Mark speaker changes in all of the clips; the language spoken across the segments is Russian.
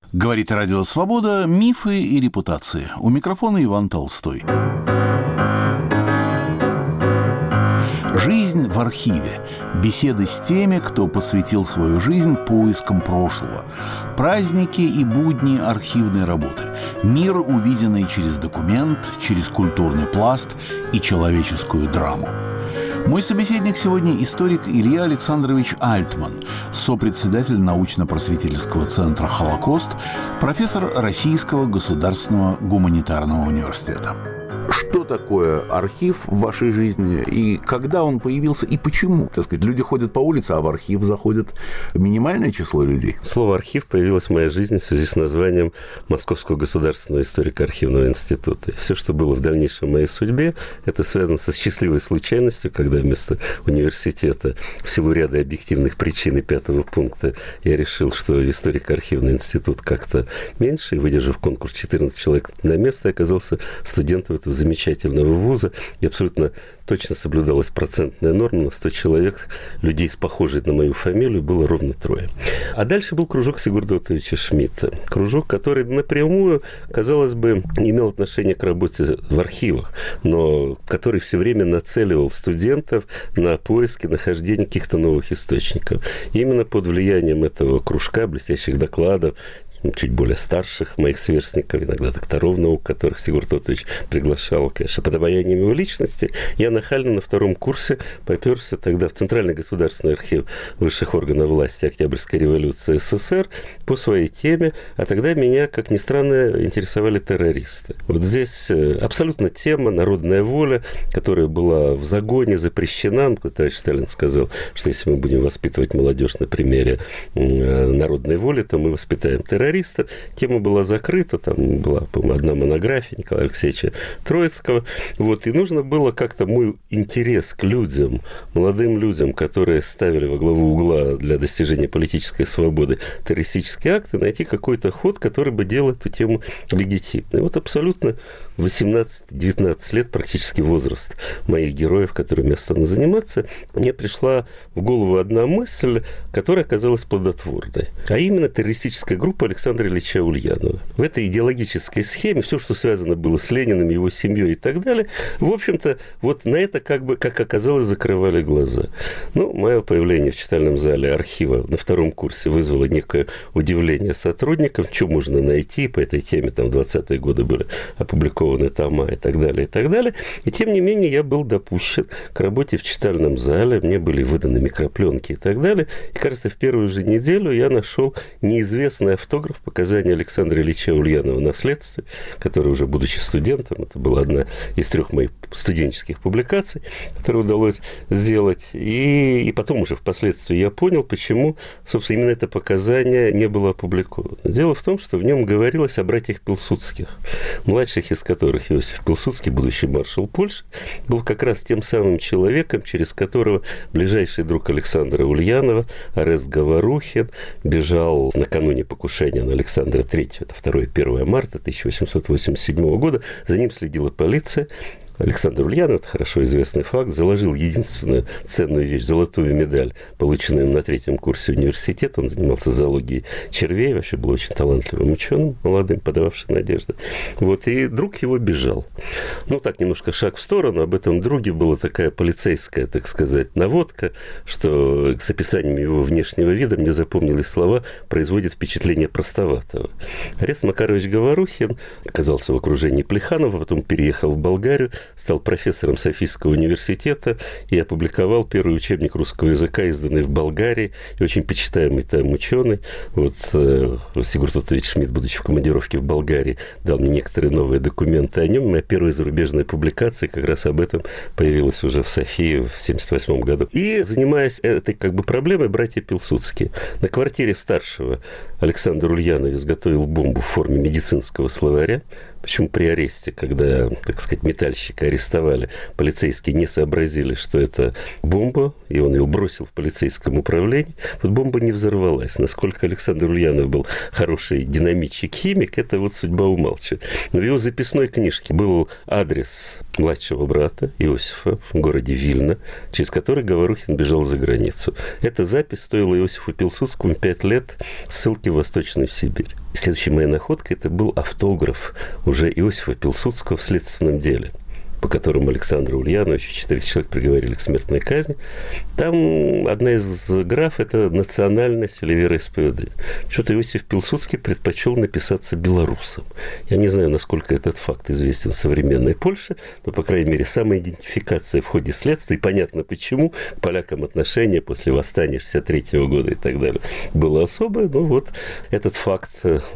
Speaker 1: Говорит Радио Свобода. Мифы и репутации. У микрофона Иван Толстой. Жизнь в архиве. Беседы с теми, кто посвятил свою жизнь поискам прошлого. Праздники и будни архивной работы. Мир, увиденный через документ, через культурный пласт и человеческую драму. Мой собеседник сегодня историк Илья Александрович Альтман, сопредседатель научно-просветительского центра «Холокост», профессор Российского государственного гуманитарного университета. Что такое архив в вашей жизни и когда он появился и почему? Так сказать, люди ходят по улице, а в архив заходит минимальное число людей.
Speaker 2: Слово «архив» появилось в моей жизни в связи с названием Московского государственного историко-архивного института. Все, что было в дальнейшем в моей судьбе, это связано со счастливой случайностью, когда вместо университета в силу ряда объективных причин и 5-го пункта я решил, что историко-архивный институт как-то меньше, и, выдержав конкурс 14 человек на место, оказался студентом этого замечательного вуза, и абсолютно точно соблюдалась процентная норма. На 100 человек людей с похожей на мою фамилию было ровно 3. А дальше был кружок Сигурда Отовича Шмидта. Кружок, который напрямую, казалось бы, не имел отношения к работе в архивах, но который все время нацеливал студентов на поиски, нахождение каких-то новых источников. И именно под влиянием этого кружка, блестящих докладов, чуть более старших моих сверстников, иногда докторов наук, которых Сигурд Отович приглашал, конечно, под обаянием его личности, я нахально на 2-м курсе попёрся тогда в Центральный государственный архив высших органов власти Октябрьской революции СССР по своей теме, а тогда меня, как ни странно, интересовали террористы. Вот здесь абсолютно тема «Народная воля», которая была в загоне, запрещена. Товарищ Сталин сказал, что если мы будем воспитывать молодежь на примере народной воли, то мы воспитаем террористов. Тема была закрыта, там была, по-моему, одна монография Николая Алексеевича Троицкого. Вот, и нужно было как-то мой интерес к людям, молодым людям, которые ставили во главу угла для достижения политической свободы террористические акты, найти какой-то ход, который бы делал эту тему легитимной. И вот абсолютно 18-19 лет, практически возраст моих героев, которыми я стану заниматься, мне пришла в голову одна мысль, которая оказалась плодотворной. А именно террористическая группа Александра Ильича Ульянова. В этой идеологической схеме все, что связано было с Лениным, его семьей и так далее, в общем-то, вот на это, как оказалось, закрывали глаза. Ну, мое появление в читальном зале архива на 2-м курсе вызвало некое удивление сотрудников, что можно найти по этой теме, там в 20-е годы были опубликованы тома и так далее, и так далее. И тем не менее я был допущен к работе в читальном зале, мне были выданы микропленки и так далее. И, кажется, в первую же неделю я нашел неизвестный автограф, показания Александра Ильича Ульянова на следствии, который уже, будучи студентом, это была одна из 3 моих студенческих публикаций, которые удалось сделать. И потом уже впоследствии я понял, почему, собственно, именно это показание не было опубликовано. Дело в том, что в нем говорилось о братьях Пилсудских, младших из которых Иосиф Пилсудский, будущий маршал Польши, был как раз тем самым человеком, через которого ближайший друг Александра Ульянова, Орест Говорухин, бежал накануне покушения на Александра III, это 2-1 марта 1887 года. За ним следила полиция. Александр Ульянов, это хорошо известный факт, заложил единственную ценную вещь, золотую медаль, полученную на 3-м курсе университета. Он занимался зоологией червей, вообще был очень талантливым ученым, молодым, подававшим надежды. Вот, и друг его бежал. Ну, так, немножко шаг в сторону. Об этом друге была такая полицейская, так сказать, наводка, что с описанием его внешнего вида мне запомнились слова «производит впечатление простоватого». Орест Макарович Говорухин оказался в окружении Плеханова, потом переехал в Болгарию, стал профессором Софийского университета и опубликовал первый учебник русского языка, изданный в Болгарии, и очень почитаемый там ученый. Вот Сигурд Отович Шмидт, будучи в командировке в Болгарии, дал мне некоторые новые документы о нем. Моя первая зарубежная публикация как раз об этом появилась уже в Софии в 1978 году. И, занимаясь этой проблемой, братья Пилсудские на квартире старшего Александр Ульянов изготовил бомбу в форме медицинского словаря. Почему при аресте, когда, так сказать, метальщика арестовали, полицейские не сообразили, что это бомба, и он ее бросил в полицейском управлении, вот бомба не взорвалась. Насколько Александр Ульянов был хороший динамитчик-химик, это вот судьба умалчивает. Но в его записной книжке был адрес младшего брата Иосифа в городе Вильно, через который Говорухин бежал за границу. Эта запись стоила Иосифу Пилсудскому 5 лет ссылки в Восточную Сибирь. Следующей моей находкой это был автограф уже Иосифа Пилсудского в следственном деле, по которому Александру Ульяновичу 4 человек приговорили к смертной казни. Там одна из граф – это национальность или вероисповедание. Что-то Иосиф Пилсудский предпочел написаться белорусом. Я не знаю, насколько этот факт известен в современной Польше, но, по крайней мере, самоидентификация в ходе следствия, и понятно почему, к полякам отношение после восстания 1963 года и так далее было особое, но вот этот факт,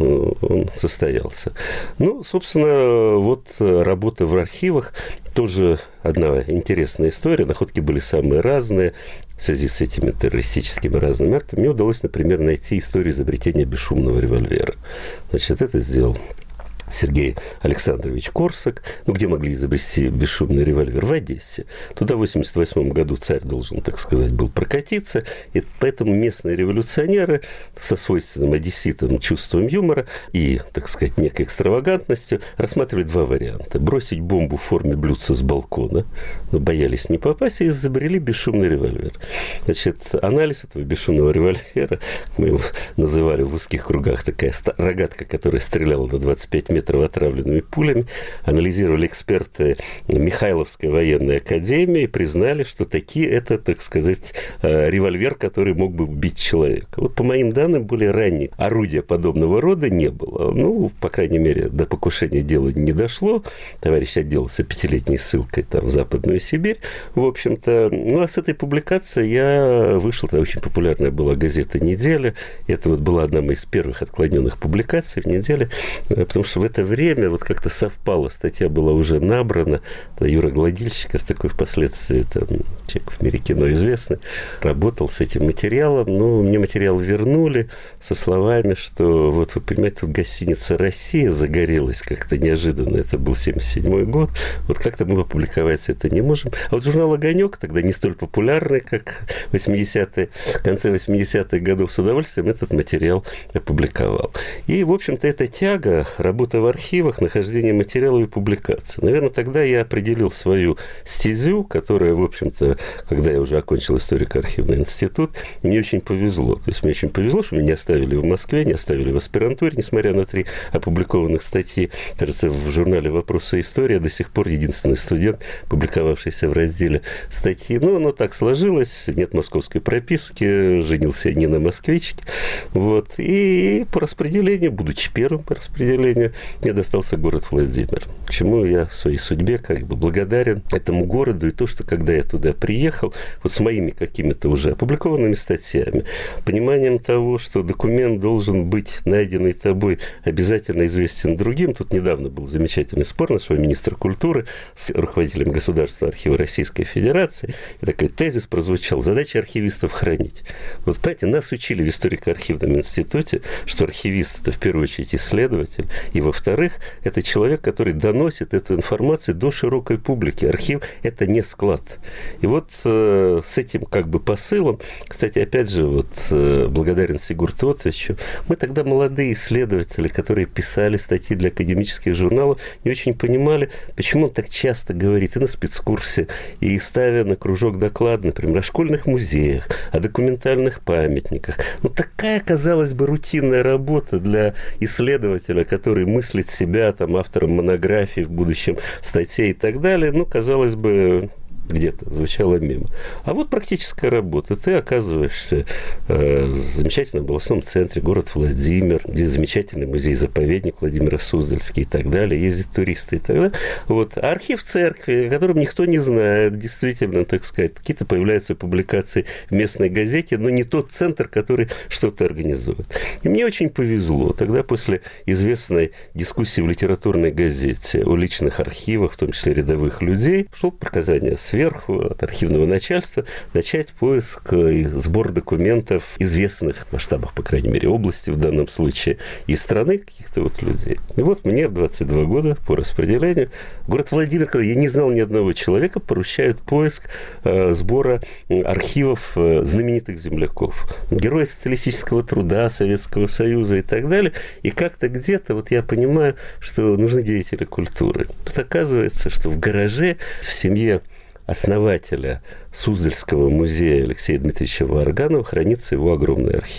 Speaker 2: он состоялся. Ну, собственно, вот работа в архивах, тоже одна интересная история. Находки были самые разные в связи с этими террористическими разными актами. Мне удалось, например, найти историю изобретения бесшумного револьвера. Значит, это сделал Сергей Александрович Корсак. Ну, где могли изобрести бесшумный револьвер? В Одессе. Туда в 1988 году царь должен, так сказать, был прокатиться. И поэтому местные революционеры со свойственным одесситам чувством юмора и, так сказать, некой экстравагантностью рассматривали два варианта. Бросить бомбу в форме блюдца с балкона, но боялись не попасть, и изобрели бесшумный револьвер. Значит, анализ этого бесшумного револьвера, мы его называли в узких кругах такая рогатка, которая стреляла на 25 метров отравленными пулями, анализировали эксперты Михайловской военной академии и признали, что таки это, так сказать, револьвер, который мог бы убить человека. Вот по моим данным, более ранних орудия подобного рода не было. Ну, по крайней мере, до покушения дела не дошло. Товарищ отделался 5-летней ссылкой там, в Западную Сибирь. В общем-то, ну, а с этой публикацией я вышел. Тогда очень популярная была газета «Неделя». Это вот была одна из первых отклоненных публикаций в «Неделе», потому что в это время вот как-то совпало, статья была уже набрана, Юра Гладильщиков, такой впоследствии там, человек в мире кино известный, работал с этим материалом, но мне материал вернули со словами, что вот вы понимаете, тут гостиница «Россия» загорелась как-то неожиданно, это был 1977 год, вот как-то мы опубликовать это не можем. А вот журнал «Огонек», тогда не столь популярный, как в 80-е, в конце 80-х годов, с удовольствием этот материал опубликовал. И, в общем-то, эта тяга, работа в архивах, нахождение материалов и публикаций. Наверное, тогда я определил свою стезю, которая, в общем-то, когда я уже окончил историко-архивный институт, мне очень повезло. То есть мне очень повезло, что меня не оставили в Москве, не оставили в аспирантуре, несмотря на 3 опубликованных статьи. Кажется, в журнале «Вопросы истории» до сих пор единственный студент, публиковавшийся в разделе статьи. Но оно так сложилось, нет московской прописки, женился я не на москвичке. Вот. И по распределению, будучи первым по распределению, мне достался город Владимир, чему я в своей судьбе как бы благодарен этому городу. И то, что когда я туда приехал, вот с моими какими-то уже опубликованными статьями, пониманием того, что документ должен быть найденный тобой обязательно известен другим. Тут недавно был замечательный спор нашего министра культуры с руководителем Государственного архива Российской Федерации. И такой тезис прозвучал: задача архивистов хранить. Вот, понимаете, нас учили в историко-архивном институте, что архивист – это в первую очередь исследователь, и во-вторых, это человек, который доносит эту информацию до широкой публики. Архив – это не склад. И вот с этим как бы посылом, кстати, опять же, вот благодарен Сигурту Отовичу, мы тогда молодые исследователи, которые писали статьи для академических журналов, не очень понимали, почему он так часто говорит и на спецкурсе, и ставя на кружок доклад, например, о школьных музеях, о документальных памятниках. Ну, такая, казалось бы, рутинная работа для исследователя, который мыслит себя там автором монографий, в будущем статей и так далее, ну, казалось бы, где-то звучало мимо. А вот практическая работа. Ты оказываешься в замечательном областном центре, город Владимир, где замечательный музей-заповедник Владимира Суздальский и так далее, ездят туристы и так далее. Вот. А архив церкви, о котором никто не знает, действительно, так сказать, какие-то появляются публикации в местной газете, но не тот центр, который что-то организует. И мне очень повезло. Тогда после известной дискуссии в литературной газете о личных архивах, в том числе рядовых людей, шло показание сверху от архивного начальства начать поиск и сбор документов известных в масштабах, по крайней мере, области в данном случае, и страны каких-то вот людей. И вот мне в 22 года по распределению город Владимир, я не знал ни одного человека, поручают поиск сбора архивов знаменитых земляков, героев социалистического труда, Советского Союза и так далее. И как-то где-то вот я понимаю, что нужны деятели культуры. Тут оказывается, что в гараже в семье основателя Суздальского музея Алексея Дмитриевича Варганова хранится его огромный архив.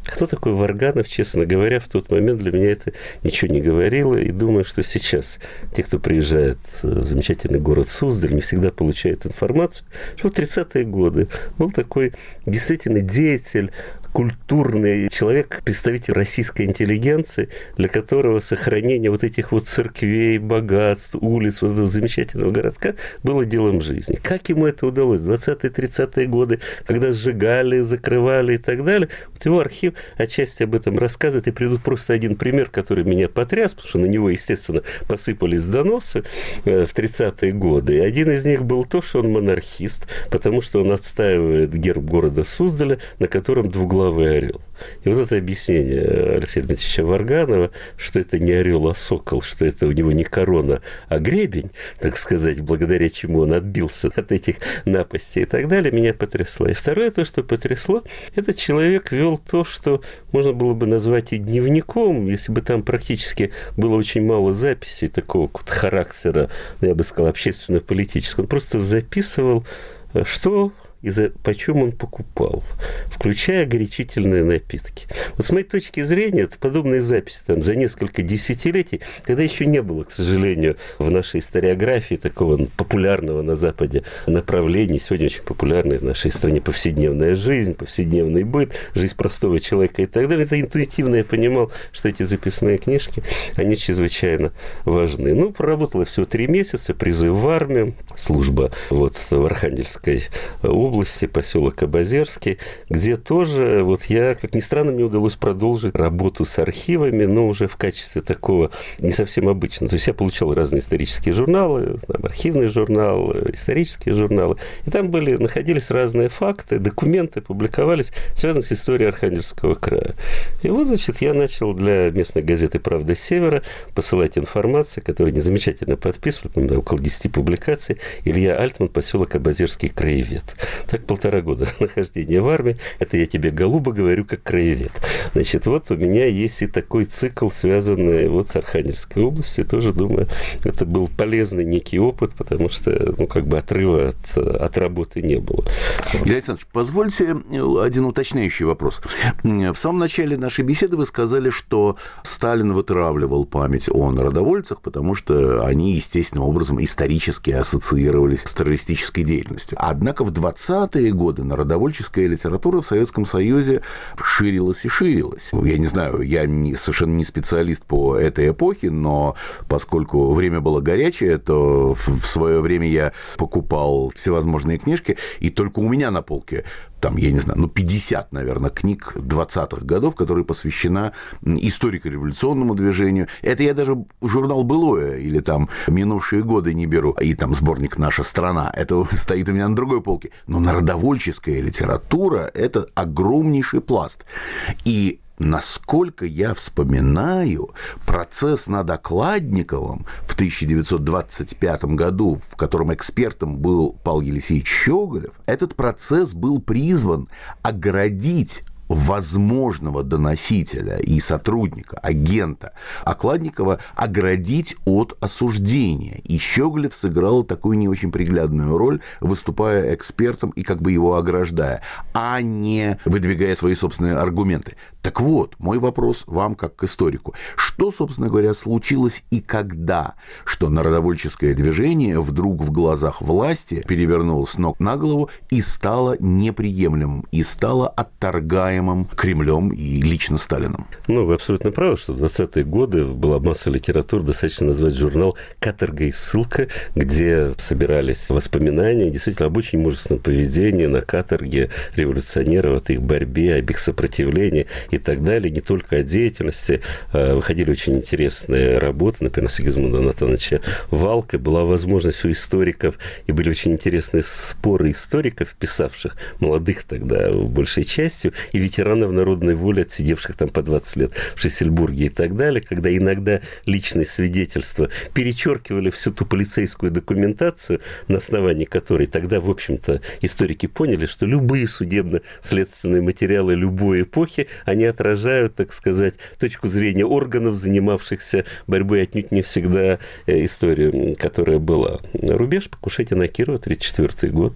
Speaker 2: Кто такой Варганов, честно говоря, в тот момент для меня это ничего не говорило. И думаю, что сейчас те, кто приезжает в замечательный город Суздаль, не всегда получают информацию, что в 30-е годы был такой действительно деятель, культурный человек, представитель российской интеллигенции, для которого сохранение вот этих вот церквей, богатств, улиц, вот этого замечательного городка было делом жизни. Как ему это удалось? 20-30-е годы, когда сжигали, закрывали и так далее. Вот его архив отчасти об этом рассказывает. И приведу просто один пример, который меня потряс, потому что на него, естественно, посыпались доносы в 30-е годы. И один из них был то, что он монархист, потому что он отстаивает герб города Суздаля, на котором двуглавый орел. И вот это объяснение Алексея Дмитриевича Варганова, что это не орел, а сокол, что это у него не корона, а гребень, так сказать, благодаря чему он отбился от этих напастей и так далее, меня потрясло. И второе, то, что потрясло, этот человек вел то, что можно было бы назвать и дневником, если бы там практически было очень мало записей такого характера, я бы сказал, общественно-политического. Он просто записывал, что и почем он покупал, включая горячительные напитки. Вот с моей точки зрения, это подобные записи там, за несколько десятилетий, когда еще не было, к сожалению, в нашей историографии такого популярного на Западе направления, сегодня очень популярной в нашей стране повседневная жизнь, повседневный быт, жизнь простого человека и так далее. Это интуитивно я понимал, что эти записные книжки, они чрезвычайно важны. Ну, проработала всего 3 месяца, призыв в армию, служба вот в Архангельской области, поселок Обозерский, где тоже, вот я, как ни странно, мне удалось продолжить работу с архивами, но уже в качестве такого не совсем обычного. То есть я получал разные исторические журналы, там, архивный журнал, исторические журналы, и там находились разные факты, документы публиковались, связанные с историей Архангельского края. И вот, значит, я начал для местной газеты «Правда Севера» посылать информацию, которую они замечательно подписывали, около 10 публикаций. Илья Альтман, поселок Обозерский, краевед. Так 1,5 года нахождения в армии. Это я тебе, голубо, говорю, как краевед. Значит, вот у меня есть и такой цикл, связанный вот с Архангельской областью. Тоже, думаю, это был полезный некий опыт, потому что, ну, как бы отрыва от работы не было.
Speaker 1: Илья Александрович, позвольте один уточняющий вопрос. В самом начале нашей беседы вы сказали, что Сталин вытравливал память о народовольцах, потому что они естественным образом исторически ассоциировались с террористической деятельностью. Однако в 20-е годы народовольческая литература в Советском Союзе ширилась и ширилась. Я не знаю, я совершенно не специалист по этой эпохе, но поскольку время было горячее, то в свое время я покупал всевозможные книжки, и только у меня на полке там, я не знаю, 50, наверное, книг 20-х годов, которые посвящена историко-революционному движению. Это я даже журнал «Былое» или там «Минувшие годы» не беру, и там сборник «Наша страна». Это стоит у меня на другой полке. Но народовольческая литература – это огромнейший пласт. И насколько я вспоминаю, процесс над Окладниковым в 1925 году, в котором экспертом был Павел Елисеевич Щеголев, этот процесс был призван оградить возможного доносителя и сотрудника, агента Окладникова оградить от осуждения. И Щеголев сыграл такую не очень приглядную роль, выступая экспертом и как бы его ограждая, а не выдвигая свои собственные аргументы. Так вот, мой вопрос вам как к историку. Что, собственно говоря, случилось и когда, что народовольческое движение вдруг в глазах власти перевернулось с ног на голову и стало неприемлемым, и стало отторгаемым Кремлем и лично Сталином?
Speaker 2: Ну, вы абсолютно правы, что в 20-е годы была масса литературы, достаточно назвать журнал «Каторга и ссылка», где собирались воспоминания действительно об очень мужественном поведении на каторге революционеров, от их борьбе, об их сопротивлении и так далее. Не только о деятельности. Выходили очень интересные работы, например, Сигизмунда Натановича Валка. Была возможность у историков, и были очень интересные споры историков, писавших, молодых тогда большей частью, и ветеранов народной воли, отсидевших там по 20 лет в Шлиссельбурге и так далее, когда иногда личные свидетельства перечеркивали всю ту полицейскую документацию, на основании которой тогда, в общем-то, историки поняли, что любые судебно-следственные материалы любой эпохи, они отражают, так сказать, точку зрения органов, занимавшихся борьбой, отнюдь не всегда историю, которая была. Рубеж, покушение на Кирова, 1934 год.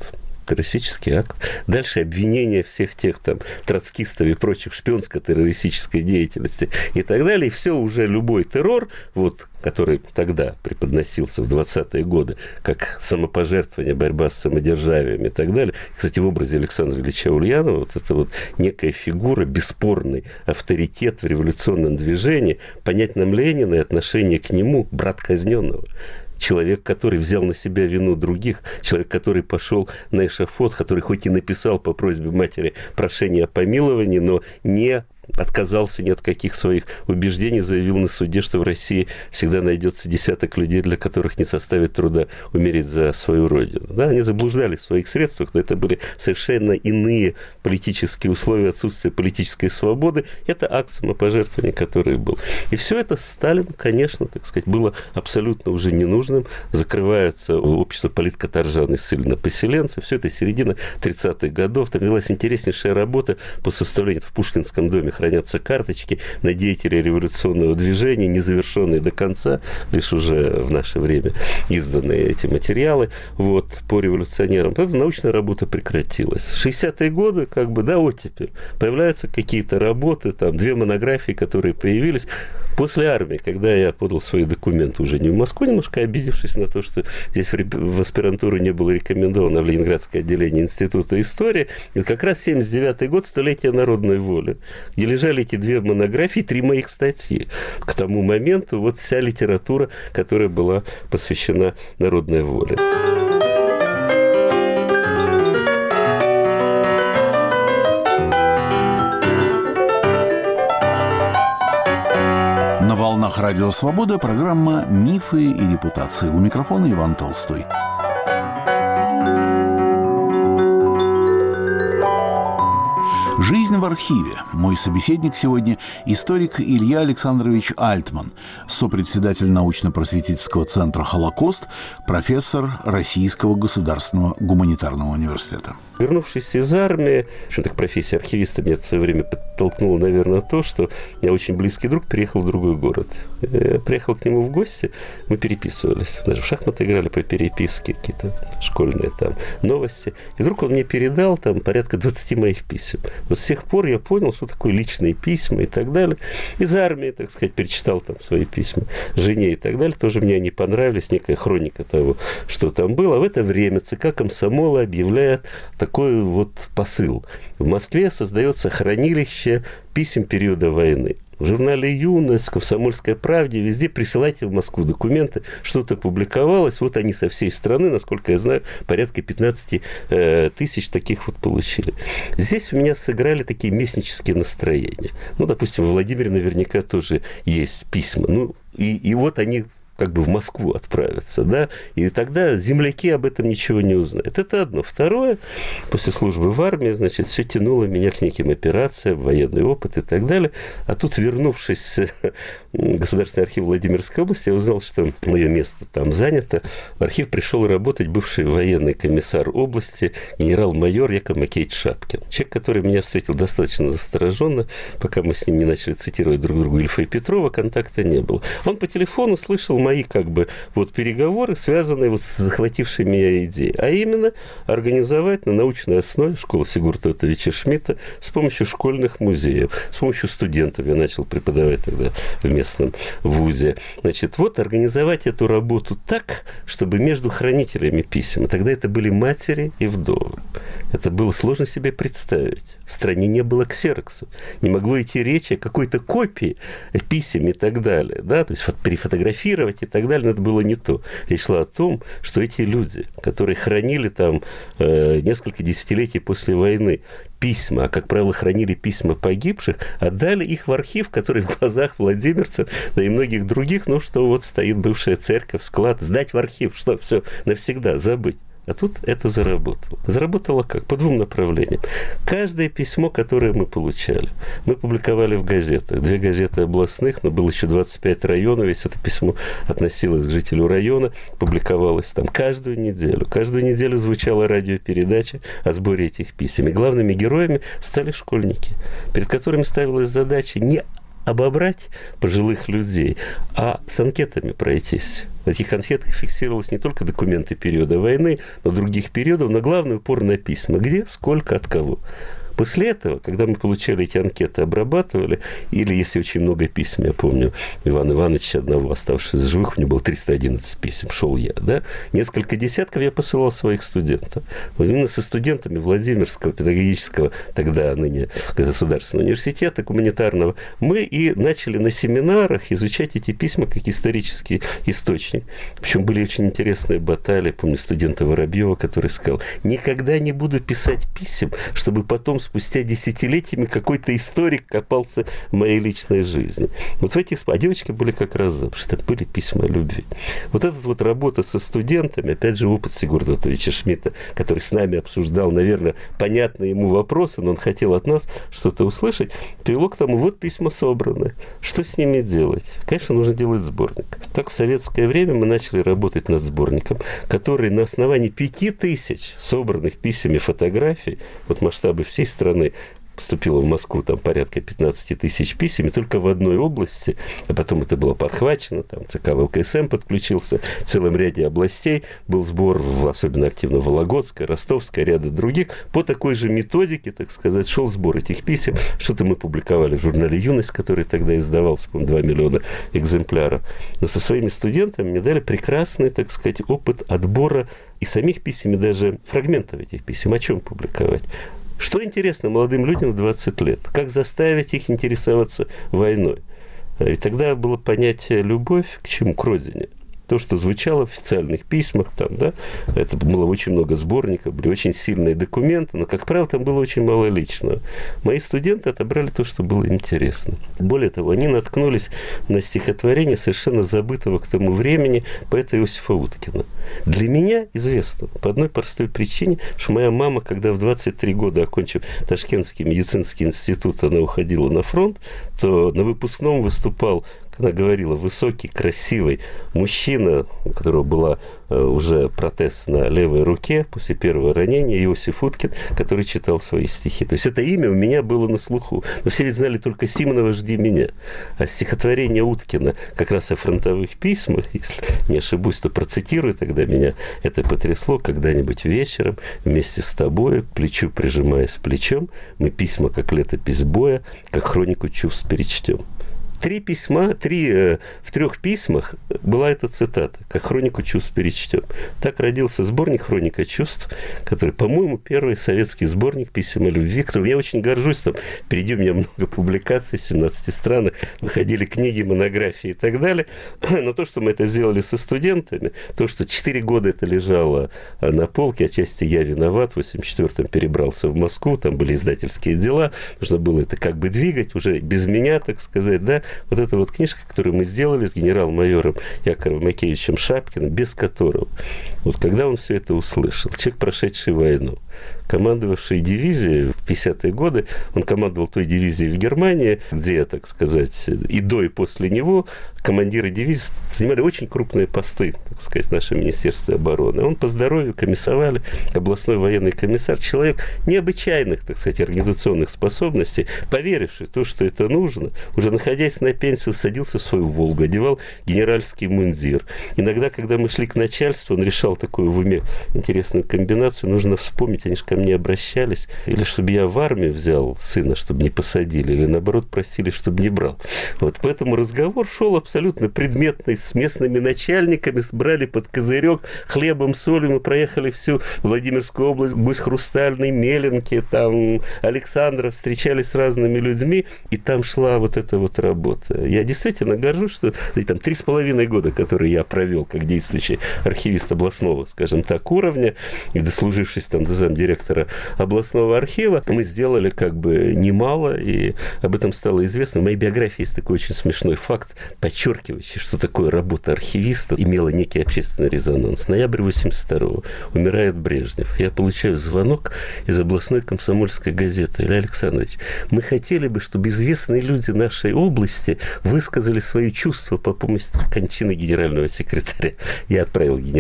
Speaker 2: террористический акт. Дальше обвинение всех тех там троцкистов и прочих в шпионско-террористической деятельности и так далее. И все уже любой террор, вот, который тогда преподносился в 20-е годы, как самопожертвование, борьба с самодержавием и так далее. Кстати, в образе Александра Ильича Ульянова вот эта вот некая фигура, бесспорный авторитет в революционном движении, понять нам Ленина и отношение к нему, брат казненного. Человек, который взял на себя вину других, человек, который пошел на эшафот, который хоть и написал по просьбе матери прошение о помиловании, но не отказался ни от каких своих убеждений, заявил на суде, что в России всегда найдется десяток людей, для которых не составит труда умереть за свою родину. Да, они заблуждались в своих средствах, но это были совершенно иные политические условия, отсутствие политической свободы. Это акт самопожертвования, который был. И все это Сталин, конечно, так сказать, было абсолютно уже ненужным. Закрывается общество политкаторжан и ссыльно-поселенцев. Все это середина 30-х годов. Там велась интереснейшая работа по составлению в Пушкинском доме. Хранятся карточки на деятелей революционного движения, незавершенные до конца, лишь уже в наше время изданные эти материалы вот, по революционерам. Эта научная работа прекратилась. 60-е годы, как бы, да, оттепель. Появляются какие-то работы, там, 2 монографии, которые появились после армии, когда я подал свои документы уже не в Москву, немножко обидевшись на то, что здесь в аспирантуру не было рекомендовано в Ленинградское отделение Института истории. И как раз 79-й год, столетие народной воли, где лежали эти 2 монографии, 3 моих статьи. К тому моменту вот вся литература, которая была посвящена народной воле.
Speaker 1: На волнах Радио Свобода программа «Мифы и репутации». У микрофона Иван Толстой. «Жизнь в архиве». Мой собеседник сегодня – историк Илья Александрович Альтман, сопредседатель научно-просветительского центра «Холокост», профессор Российского государственного гуманитарного университета.
Speaker 2: Вернувшись из армии, в общем-то, профессия архивиста меня в свое время подтолкнула, наверное, то, что у меня очень близкий друг переехал в другой город. Я приехал к нему в гости, мы переписывались. Даже в шахматы играли по переписке, какие-то школьные там новости. И вдруг он мне передал там порядка 20 моих писем. Вот с тех пор я понял, что такое личные письма и так далее. Из армии, так сказать, перечитал там свои письма жене и так далее. Тоже мне они понравились, некая хроника того, что там было. А в это время ЦК Комсомола объявляет такой вот посыл. В Москве создается хранилище писем периода войны. В журнале «Юность», в «Комсомольской правде», везде присылайте в Москву документы, что-то публиковалось. Вот они со всей страны, насколько я знаю, порядка 15 тысяч таких вот получили. Здесь у меня сыграли такие местнические настроения. Ну, допустим, в Владимире наверняка тоже есть письма. Ну, и вот они как бы в Москву отправятся, да, и тогда земляки об этом ничего не узнают. Это одно. Второе, после службы в армии, значит, все тянуло меня к неким операциям, военный опыт и так далее. А тут, вернувшись в Государственный архив Владимирской области, я узнал, что мое место там занято. В архив пришел работать бывший военный комиссар области, генерал-майор Яков Макеевич Шапкин. Человек, который меня встретил достаточно настороженно, пока мы с ним не начали цитировать друг друга Ильфа и Петрова, контакта не было. Он по телефону слышал мои как бы вот переговоры, связанные вот с захватившей меня идеей, а именно организовать на научной основе школу Сигурда Отовича Шмидта с помощью школьных музеев, с помощью студентов. Я начал преподавать тогда в местном вузе. Значит, вот организовать эту работу так, чтобы между хранителями писем, тогда это были матери и вдовы. Это было сложно себе представить. В стране не было ксероксов. Не могло идти речи о какой-то копии писем и так далее. Да? То есть перефотографировать и так далее, но это было не то. Речь шла о том, что эти люди, которые хранили там несколько десятилетий после войны письма, а, как правило, хранили письма погибших, отдали их в архив, который в глазах владимирцев, да и многих других, ну, что вот стоит бывшая церковь, склад, сдать в архив, что все навсегда забыть. А тут это заработало. Заработало как? По 2 направлениям. Каждое письмо, которое мы получали, мы публиковали в газетах. 2 газеты областных, но было еще 25 районов. Весь это письмо относилось к жителю района, публиковалось там каждую неделю. Каждую неделю звучала радиопередача о сборе этих писем. И главными героями стали школьники, перед которыми ставилась задача не обобрать пожилых людей, а с анкетами пройтись. В этих анкетах фиксировалось не только документы периода войны, но других периодов, но главный упор на письма. Где, сколько, от кого. После этого, когда мы получали эти анкеты, обрабатывали, или если очень много писем, я помню, Ивана Ивановича, одного оставшегося живых, у него было 311 писем, шел я, да, несколько десятков я посылал своих студентов. Вот именно со студентами Владимирского педагогического, тогда ныне Государственного университета гуманитарного, мы и начали на семинарах изучать эти письма как исторический источник. Причем были очень интересные баталии, помню студента Воробьева, который сказал: никогда не буду писать писем, чтобы потом спустя десятилетиями какой-то историк копался в моей личной жизни. Вот в этих... А девочки были как раз за, потому что это были письма любви. Вот эта вот работа со студентами, опять же, опыт Сигурда Отовича Шмидта, который с нами обсуждал, наверное, понятные ему вопросы, но он хотел от нас что-то услышать, привело к тому: вот письма собраны. Что с ними делать? Конечно, нужно делать сборник. Так в советское время мы начали работать над сборником, который на основании 5000 собранных писем и фотографий, вот масштабы всей страны, поступило в Москву там порядка 15 тысяч писем, и только в одной области, а потом это было подхвачено, там ЦК ВЛКСМ подключился, в целом ряде областей был сбор, особенно активно Вологодская, Ростовская, ряда других, по такой же методике, так сказать, шел сбор этих писем. Что-то мы публиковали в журнале «Юность», который тогда издавался, по-моему, 2 миллиона экземпляров. Но со своими студентами мне дали прекрасный, так сказать, опыт отбора и самих писем, и даже фрагментов этих писем. О чем публиковать? Что интересно молодым людям в 20 лет? Как заставить их интересоваться войной? И тогда было понятие «любовь» к чему? К родине. То, что звучало в официальных письмах, там, да, это было очень много сборников, были очень сильные документы, но, как правило, там было очень мало личного. Мои студенты отобрали то, что было интересно. Более того, они наткнулись на стихотворение совершенно забытого к тому времени поэта Иосифа Уткина. Для меня известно по одной простой причине, что моя мама, когда в 23 года, окончив Ташкентский медицинский институт, она уходила на фронт, то на выпускном выступал, она говорила, высокий, красивый мужчина, у которого была уже протез на левой руке после первого ранения, Иосиф Уткин, который читал свои стихи. То есть это имя у меня было на слуху. Но все ведь знали только Симонова «Жди меня». А стихотворение Уткина как раз о фронтовых письмах, если не ошибусь, то процитирую, тогда меня это потрясло: «Когда-нибудь вечером вместе с тобою, к плечу прижимаясь плечом, мы письма, как летопись боя, как хронику чувств перечтем». 3 письма, в 3 письмах была эта цитата: «Как хронику чувств перечтем». Так родился сборник «Хроника чувств», который, по-моему, первый советский сборник писем о любви, которым я очень горжусь. Там впереди у меня много публикаций в 17 странах, выходили книги, монографии и так далее. Но то, что мы это сделали со студентами, то, что 4 года это лежало на полке, отчасти я виноват, в 1984-м перебрался в Москву, там были издательские дела, нужно было это как бы двигать, уже без меня, так сказать, да. Вот эта вот книжка, которую мы сделали с генерал-майором Яковом Макеевичем Шапкиным, без которого, вот когда он все это услышал, человек, прошедший войну, командовавший дивизией в 50-е годы, он командовал той дивизией в Германии, где, так сказать, и до, и после него командиры дивизии занимали очень крупные посты, так сказать, в нашем Министерстве обороны. Он по здоровью комиссовали, областной военный комиссар, человек необычайных, так сказать, организационных способностей, поверивший в то, что это нужно, уже находясь на пенсию, садился в свою «Волгу», одевал генеральский мундир. Иногда, когда мы шли к начальству, он решал такую в уме интересную комбинацию: нужно вспомнить, они же ко мне обращались, или чтобы я в армию взял сына, чтобы не посадили, или наоборот просили, чтобы не брал. Вот поэтому разговор шел абсолютно предметный, с местными начальниками, брали под козырек хлебом, солью, мы проехали всю Владимирскую область, Гусь Хрустальный, Меленки, там Александров, встречались с разными людьми, и там шла вот эта вот работа. Я действительно горжусь, что там 3,5 года, которые я провел как действующий архивист областного, скажем так, уровня, и дослужившись там до замдиректора областного архива, мы сделали как бы немало, и об этом стало известно. В моей биографии есть такой очень смешной факт, подчеркивающий, что такое работа архивиста имела некий общественный резонанс. Ноябрь 1982-го. Умирает Брежнев. Я получаю звонок из областной комсомольской газеты: Илья Александрович, мы хотели бы, чтобы известные люди нашей области высказали свои чувства по поводу кончины генерального секретаря. Я отправил генералу Шапкину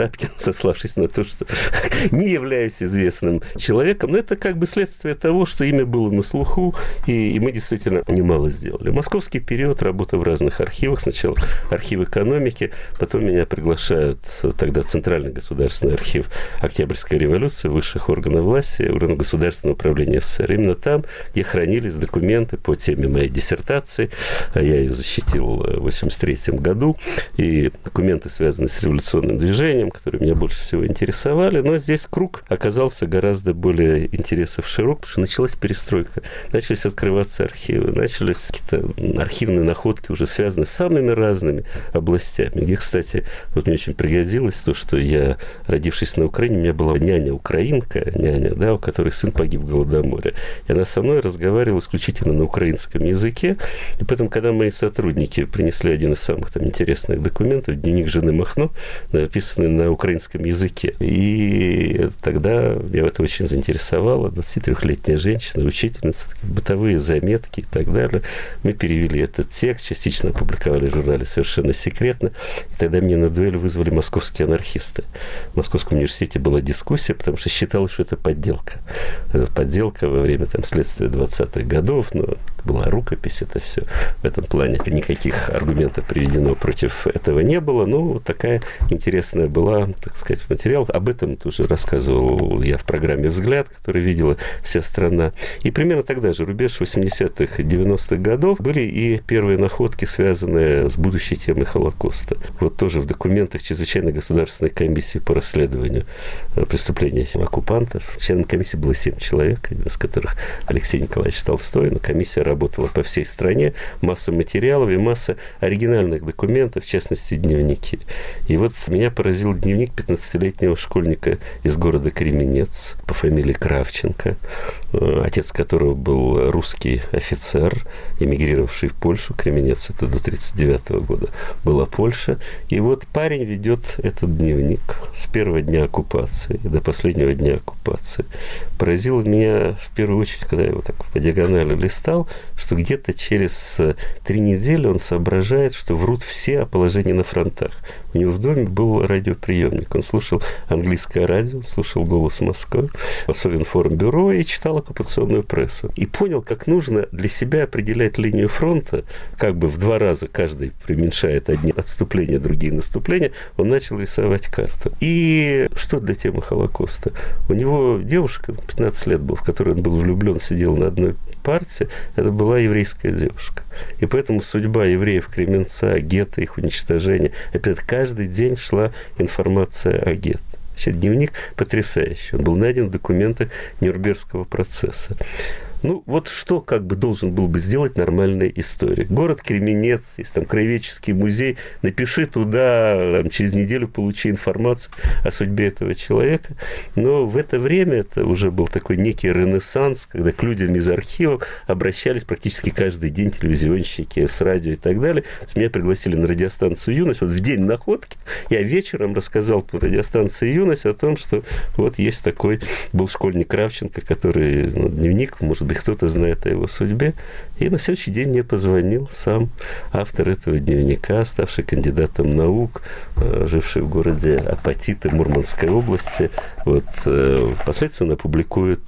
Speaker 2: Капкин, сославшись на то, что не являюсь известным человеком. Но это как бы следствие того, что имя было на слуху, и мы действительно немало сделали. Московский период, работа в разных архивах. Сначала архив экономики, потом меня приглашают тогда Центральный государственный архив Октябрьской революции, высших органов власти, органов государственного управления СССР. Именно там, где хранились документы по теме моей диссертации. Я ее защитил в 1983 году. И документы, связанные с революционным движением, которые меня больше всего интересовали. Но здесь круг оказался гораздо более интересов широк, потому что началась перестройка. Начались открываться архивы, начались какие-то архивные находки, уже связанные с самыми разными областями. Где, кстати, вот мне очень пригодилось то, что я, родившись на Украине, у меня была няня-украинка, да, у которой сын погиб в Голодоморе. И она со мной разговаривала исключительно на украинском языке. И поэтому, когда мои сотрудники принесли один из самых там интересных документов, дневник жены Махно, написанный на украинском языке. И тогда меня это очень заинтересовало. 23-летняя женщина, учительница, бытовые заметки и так далее. Мы перевели этот текст, частично опубликовали в журнале «Совершенно секретно». И тогда меня на дуэль вызвали московские анархисты. В Московском университете была дискуссия, потому что считалось, что это подделка. Подделка во время там, следствия 20-х годов, но была рукопись, это все в этом плане. Никаких аргументов приведено против этого не было, но вот такая интересная была, так сказать, материал. Об этом тоже рассказывал я в программе «Взгляд», который видела вся страна. И примерно тогда же, рубеж 80-х и 90-х годов, были и первые находки, связанные с будущей темой Холокоста. Вот тоже в документах Чрезвычайной государственной комиссии по расследованию преступлений оккупантов. Членом комиссии было 7 человек, один из которых Алексей Николаевич Толстой, но комиссия работала по всей стране, масса материалов и масса оригинальных документов, в частности, дневники. И вот меня поразил дневник 15-летнего школьника из города Кременец по фамилии Кравченко, отец которого был русский офицер, эмигрировавший в Польшу. Кременец, это до 1939 года была Польша. И вот парень ведет этот дневник с первого дня оккупации до последнего дня оккупации. Поразило меня в первую очередь, когда я его так по диагонали листал, что где-то через 3 недели он соображает, что врут все о положении на фронтах. У него в доме был радиоприемник. Он слушал английское радио, слушал «Голос Москвы», Совинформбюро и читал оккупационную прессу. И понял, как нужно для себя определять линию фронта, как бы в 2 раза каждый преуменьшает одни отступления, другие наступления. Он начал рисовать карту. И что для темы Холокоста? У него девушка, 15 лет был, в которую он был влюблен, сидела на одной партии, это была еврейская девушка. И поэтому судьба евреев Кременца, гетто, их уничтожение, опять каждый день шла информация о гетто. Дневник потрясающий. Он был найден в документах Нюрнбергского процесса. Ну, вот что как бы должен был бы сделать нормальный историк? Город Кременец, есть там краеведческий музей, напиши туда, там, через неделю получи информацию о судьбе этого человека. Но в это время это уже был такой некий ренессанс, когда к людям из архивов обращались практически каждый день телевизионщики с радио и так далее. Меня пригласили на радиостанцию «Юность». Вот в день находки я вечером рассказал по радиостанции «Юность» о том, что вот есть такой был школьник Кравченко, который дневник, может быть, кто-то знает о его судьбе. И на следующий день мне позвонил сам автор этого дневника, ставший кандидатом наук, живший в городе Апатиты Мурманской области. Вот, впоследствии он опубликует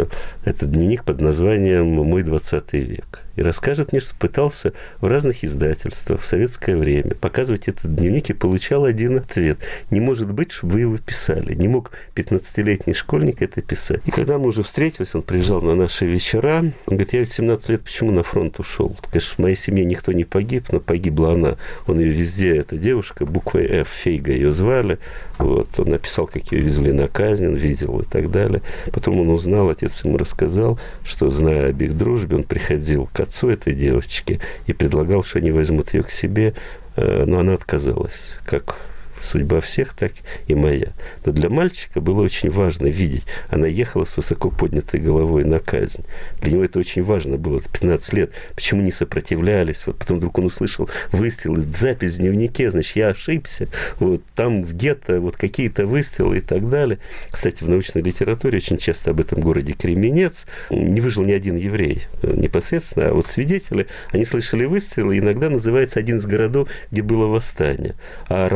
Speaker 2: этот дневник под названием «Мой 20 век». И расскажет мне, что пытался в разных издательствах в советское время показывать этот дневник и получал один ответ. Не может быть, чтобы вы его писали. Не мог 15-летний школьник это писать. И когда мы уже встретились, он приезжал на наши вечера. Он говорит, я ведь 17 лет почему на фронт ушел? Конечно, в моей семье никто не погиб, но погибла она. Он ее везде, эта девушка, буквой F, Фейга ее звали. Вот, он написал, как ее везли на казнь, он видел и так далее. Потом он узнал, отец ему рассказал, что, зная об их дружбе, он приходил к отцу этой девочки и предлагал, что они возьмут ее к себе, но она отказалась, как судьба всех, так и моя. Но для мальчика было очень важно видеть. Она ехала с высоко поднятой головой на казнь. Для него это очень важно было. 15 лет. Почему не сопротивлялись? Вот потом вдруг он услышал выстрелы, запись в дневнике, значит, я ошибся. Вот там в гетто вот какие-то выстрелы и так далее. Кстати, в научной литературе очень часто об этом городе Кременец не выжил ни один еврей непосредственно, а вот свидетели, они слышали выстрелы, иногда называется один из городов, где было восстание. А Роман Кравченко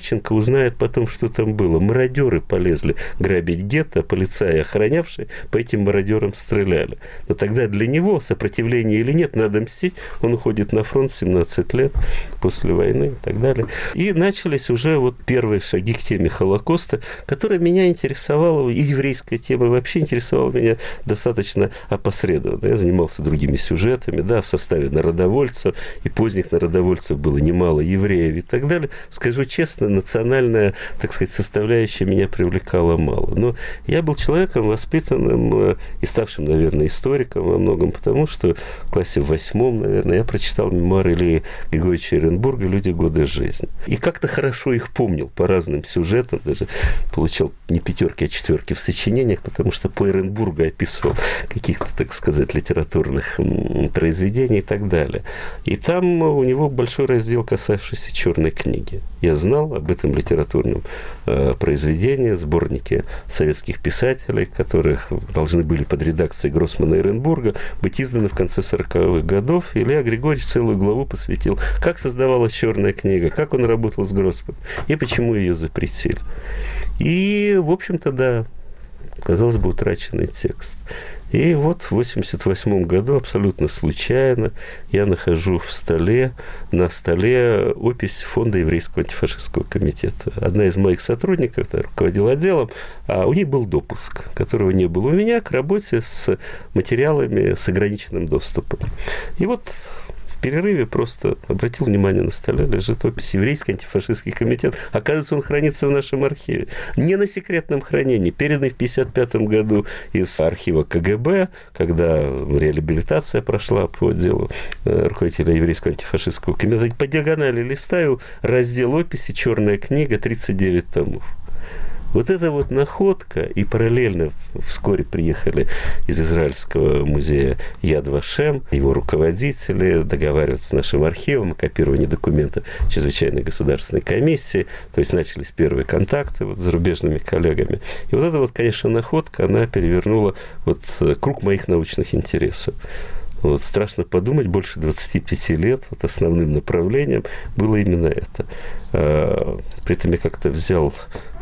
Speaker 2: Кравченко узнает потом, что там было. Мародеры полезли грабить гетто, полицаи, охранявшие, по этим мародерам стреляли. Но тогда для него, сопротивление или нет, надо мстить. Он уходит на фронт 17 лет после войны и так далее. И начались уже вот первые шаги к теме Холокоста, которая меня интересовала, и еврейская тема вообще интересовала меня достаточно опосредованно. Я занимался другими сюжетами, да, в составе народовольцев, и поздних народовольцев было немало евреев и так далее. Скажу честно, национальная, так сказать, составляющая меня привлекала мало. Но я был человеком, воспитанным и ставшим, наверное, историком во многом, потому что в классе в 8, наверное, я прочитал мемуары Ильи Григорьевича Эренбурга «Люди года жизни». И как-то хорошо их помнил по разным сюжетам, даже получал не 5, а 4 в сочинениях, потому что по Эренбургу описывал каких-то, так сказать, литературных произведений и так далее. И там у него большой раздел, касавшийся «Черной книги». Я знал об этом литературном произведении, сборнике советских писателей, которых должны были под редакцией Гроссмана и Эренбурга быть изданы в конце 40-х годов. Илья Григорьевич целую главу посвятил, как создавалась «Черная книга», как он работал с Гроссманом и почему ее запретили. И, в общем-то, да, казалось бы, утраченный текст. И вот в 1988 году абсолютно случайно я нахожу на столе опись Фонда Еврейского антифашистского комитета. Одна из моих сотрудников, которая руководила отделом, у нее был допуск, которого не было у меня, к работе с материалами с ограниченным доступом. И вот в перерыве просто обратил внимание, на столе лежит опись «Еврейский антифашистский комитет». Оказывается, он хранится в нашем архиве. Не на секретном хранении. Переданный в 1955 году из архива КГБ, когда реабилитация прошла по делу руководителя Еврейского антифашистского комитета. По диагонали листаю раздел описи «Черная книга», 39 томов. Вот эта вот находка, и параллельно вскоре приехали из Израильского музея Яд Вашем, его руководители, договариваться с нашим архивом о копировании документов чрезвычайной государственной комиссии, то есть начались первые контакты вот с зарубежными коллегами. И вот эта вот, конечно, находка, она перевернула вот круг моих научных интересов. Вот страшно подумать, больше 25 лет вот основным направлением было именно это. При этом я как-то взял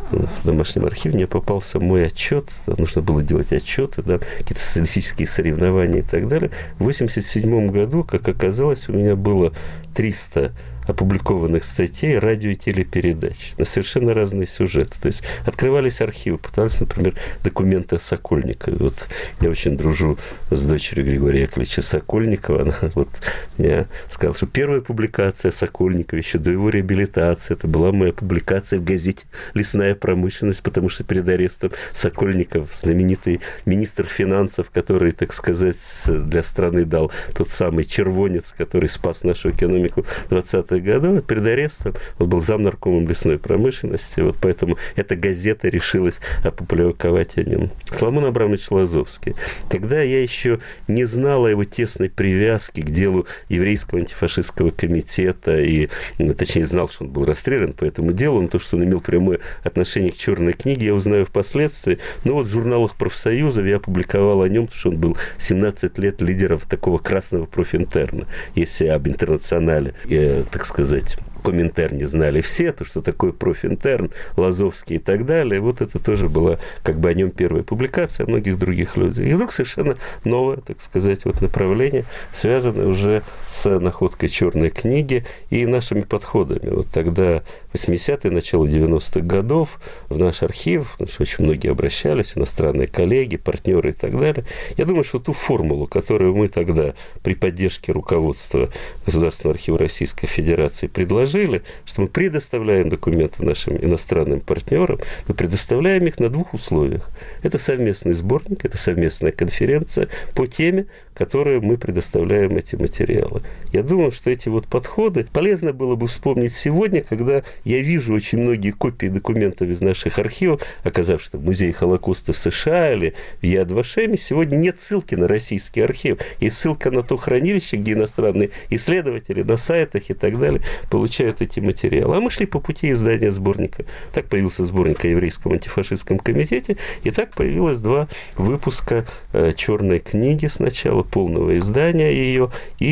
Speaker 2: в домашнем архиве, мне попался мой отчет, нужно было делать отчеты, да, какие-то социалистические соревнования и так далее. В 1987 году, как оказалось, у меня было 300 опубликованных статей, радио и телепередач на совершенно разные сюжеты. То есть открывались архивы, пытались, например, документы о Сокольникове. Вот я очень дружу с дочерью Григория Яковлевича Сокольникова. Она вот мне сказала, что первая публикация о Сокольникове еще до его реабилитации, это была моя публикация в газете «Лесная промышленность», потому что перед арестом Сокольников, знаменитый министр финансов, который, так сказать, для страны дал тот самый червонец, который спас нашу экономику в 20-е годы, перед арестом он был замнаркомом лесной промышленности, вот поэтому эта газета решилась опубликовать о нем. Соломон Абрамович Лазовский. Тогда я еще не знал о его тесной привязке к делу Еврейского антифашистского комитета, и, точнее, знал, что он был расстрелян по этому делу, но то, что он имел прямое отношение к «Черной книге», я узнаю впоследствии. Но вот в журналах профсоюзов я опубликовал о нем, потому что он был 17 лет лидером такого красного профинтерна. Если об интернационале, так сказать, Коминтерне знали все, то, что такое профинтерн, Лазовский и так далее. Вот это тоже была как бы о нем первая публикация, о многих других людях. И вдруг совершенно новое, так сказать, вот направление, связанное уже с находкой «Черной книги» и нашими подходами. Вот тогда, 80-е, начало 90-х годов, в наш архив, потому что очень многие обращались, иностранные коллеги, партнеры и так далее. Я думаю, что ту формулу, которую мы тогда при поддержке руководства Государственного архива Российской Федерации предложили, что мы предоставляем документы нашим иностранным партнерам, мы предоставляем их на 2 условиях. Это совместный сборник, это совместная конференция по теме, которую мы предоставляем эти материалы. Я думаю, что эти вот подходы полезно было бы вспомнить сегодня, когда я вижу очень многие копии документов из наших архивов, оказавшихся в Музее Холокоста США или в Яд Вашеме. Сегодня нет ссылки на российский архив, есть ссылка на то хранилище, где иностранные исследователи на сайтах и так далее получают эти материалы. А мы шли по пути издания сборника. Так появился сборник о Еврейском антифашистском комитете, и так появилось 2 выпуска «Черной книги» сначала, полного издания ее,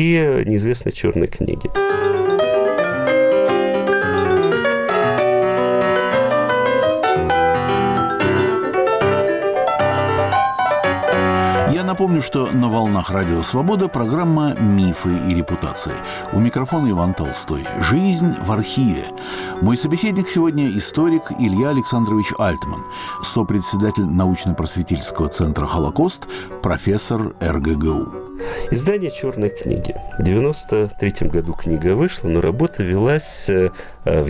Speaker 2: и неизвестной «Черной книги».
Speaker 1: Напомню, что на волнах Радио Свобода программа «Мифы и репутации». У микрофона Иван Толстой. Жизнь в архиве. Мой собеседник сегодня историк Илья Александрович Альтман, сопредседатель научно-просветительского центра «Холокост», профессор РГГУ.
Speaker 2: Издание «Черной книги». В 1993 году книга вышла, но работа велась в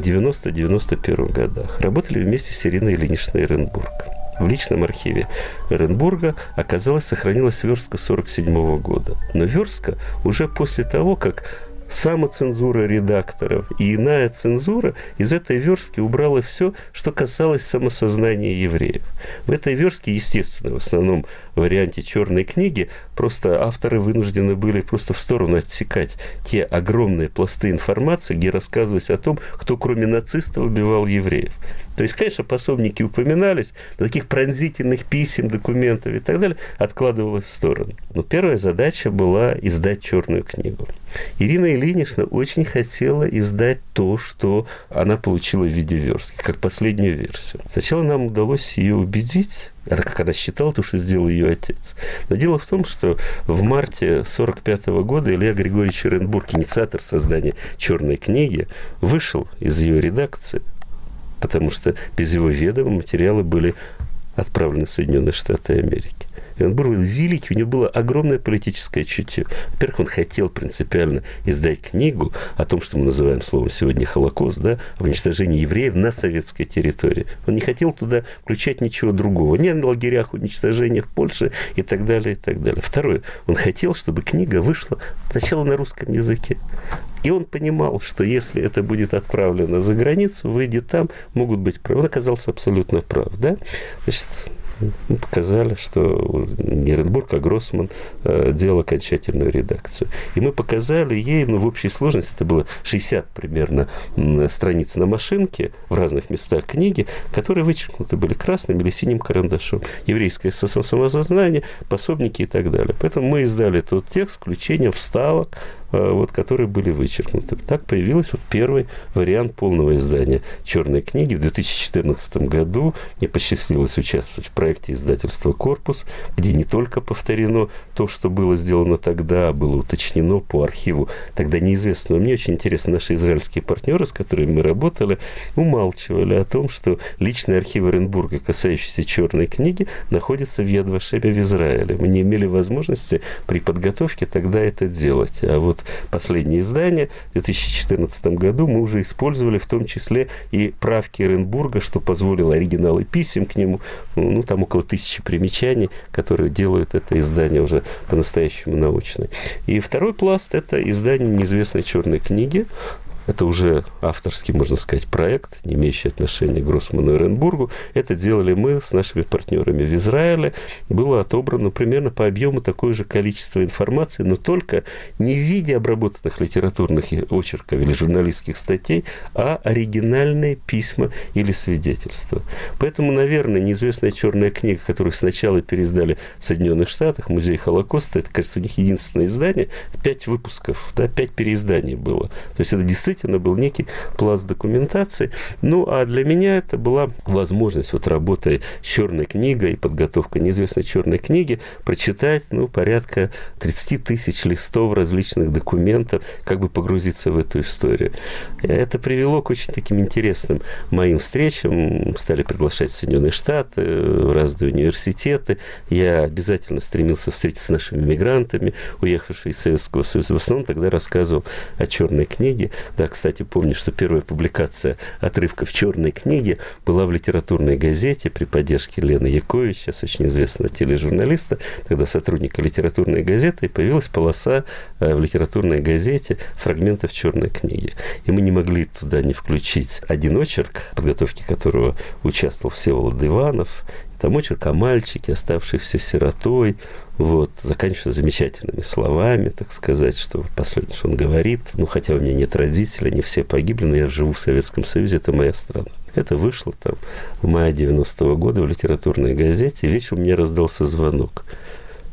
Speaker 2: 90-91 годах. Работали вместе с Ириной Ильиничной Эренбург. В личном архиве Эренбурга сохранилась верстка 1947 года. Но верстка уже после того, как самоцензура редакторов и иная цензура из этой верстки убрала все, что касалось самосознания евреев. В этой верстке, естественно, в основном варианте «Черной книги», просто авторы вынуждены были просто в сторону отсекать те огромные пласты информации, где рассказывалось о том, кто кроме нацистов убивал евреев. То есть, конечно, пособники упоминались, но таких пронзительных писем, документов и так далее откладывалось в сторону. Но первая задача была издать «Черную книгу». Ирина Ильинична очень хотела издать то, что она получила в виде верстки, как последнюю версию. Сначала нам удалось ее убедить, как она считала, то, что сделал ее отец. Но дело в том, что в марте 1945 года Илья Григорьевич Эренбург, инициатор создания «Черной книги», вышел из ее редакции, потому что без его ведома материалы были отправлены в Соединенные Штаты Америки. Эренбург был великий, у него было огромное политическое чутье. Во-первых, он хотел принципиально издать книгу о том, что мы называем словом сегодня Холокост, да, о уничтожении евреев на советской территории. Он не хотел туда включать ничего другого, ни о лагерях уничтожения в Польше и так далее, и так далее. Второе, он хотел, чтобы книга вышла сначала на русском языке. И он понимал, что если это будет отправлено за границу, выйдет там, могут быть правы. Он оказался абсолютно прав, да? Значит, мы показали, что не Эренбург, а Гроссман делал окончательную редакцию. И мы показали ей, в общей сложности, это было 60 примерно страниц на машинке в разных местах книги, которые вычеркнуты были красным или синим карандашом. Еврейское самосознание, пособники и так далее. Поэтому мы издали тот текст с включением вставок, которые были вычеркнуты. Так появился первый вариант полного издания «Черной книги». В 2014 году мне посчастливилось участвовать в проекте издательства «Корпус», где не только повторено то, что было сделано тогда, а было уточнено по архиву тогда неизвестного. Мне очень интересно, наши израильские партнеры, с которыми мы работали, умалчивали о том, что личный архив Эренбурга, касающийся «Черной книги», находится в Яд Вашеме в Израиле. Мы не имели возможности при подготовке тогда это делать. А вот последнее издание в 2014 году мы уже использовали в том числе и правки Эренбурга, что позволило оригиналы писем к нему, там около 1000 примечаний, которые делают это издание уже по-настоящему научное. И второй пласт – это издание неизвестной «Черной книги». Это уже авторский, можно сказать, проект, не имеющий отношения к Гроссману и Эренбургу. Это делали мы с нашими партнерами в Израиле. Было отобрано примерно по объему такое же количество информации, но только не в виде обработанных литературных очерков или журналистских статей, а оригинальные письма или свидетельства. Поэтому, наверное, неизвестная «Черная книга», которую сначала переиздали в Соединенных Штатах, Музей Холокоста, это, кажется, у них единственное издание, 5 выпусков, 5 переизданий было. То есть это действительно был некий пласт документации. А для меня это была возможность, работая с «Черной книгой» и подготовкой неизвестной «Черной книги», прочитать, порядка 30 тысяч листов различных документов, как бы погрузиться в эту историю. Это привело к очень таким интересным моим встречам. Стали приглашать в Соединенные Штаты, в разные университеты. Я обязательно стремился встретиться с нашими мигрантами, уехавшими из Советского Союза. В основном тогда рассказывал о «Черной книге». Да, кстати, помню, что первая публикация отрывков «Черной книги» была в литературной газете при поддержке Лены Якович, сейчас очень известного тележурналиста, тогда сотрудника литературной газеты, и появилась полоса в литературной газете фрагментов «Черной книги». И мы не могли туда не включить один очерк, в подготовке которого участвовал Всеволод Иванов. Там очерк о мальчике, оставшийся сиротой, заканчивая замечательными словами, так сказать, что последнее, что он говорит, хотя у меня нет родителей, они все погибли, но я живу в Советском Союзе, это моя страна. Это вышло в мае 90-го года в литературной газете, и вечером мне раздался звонок.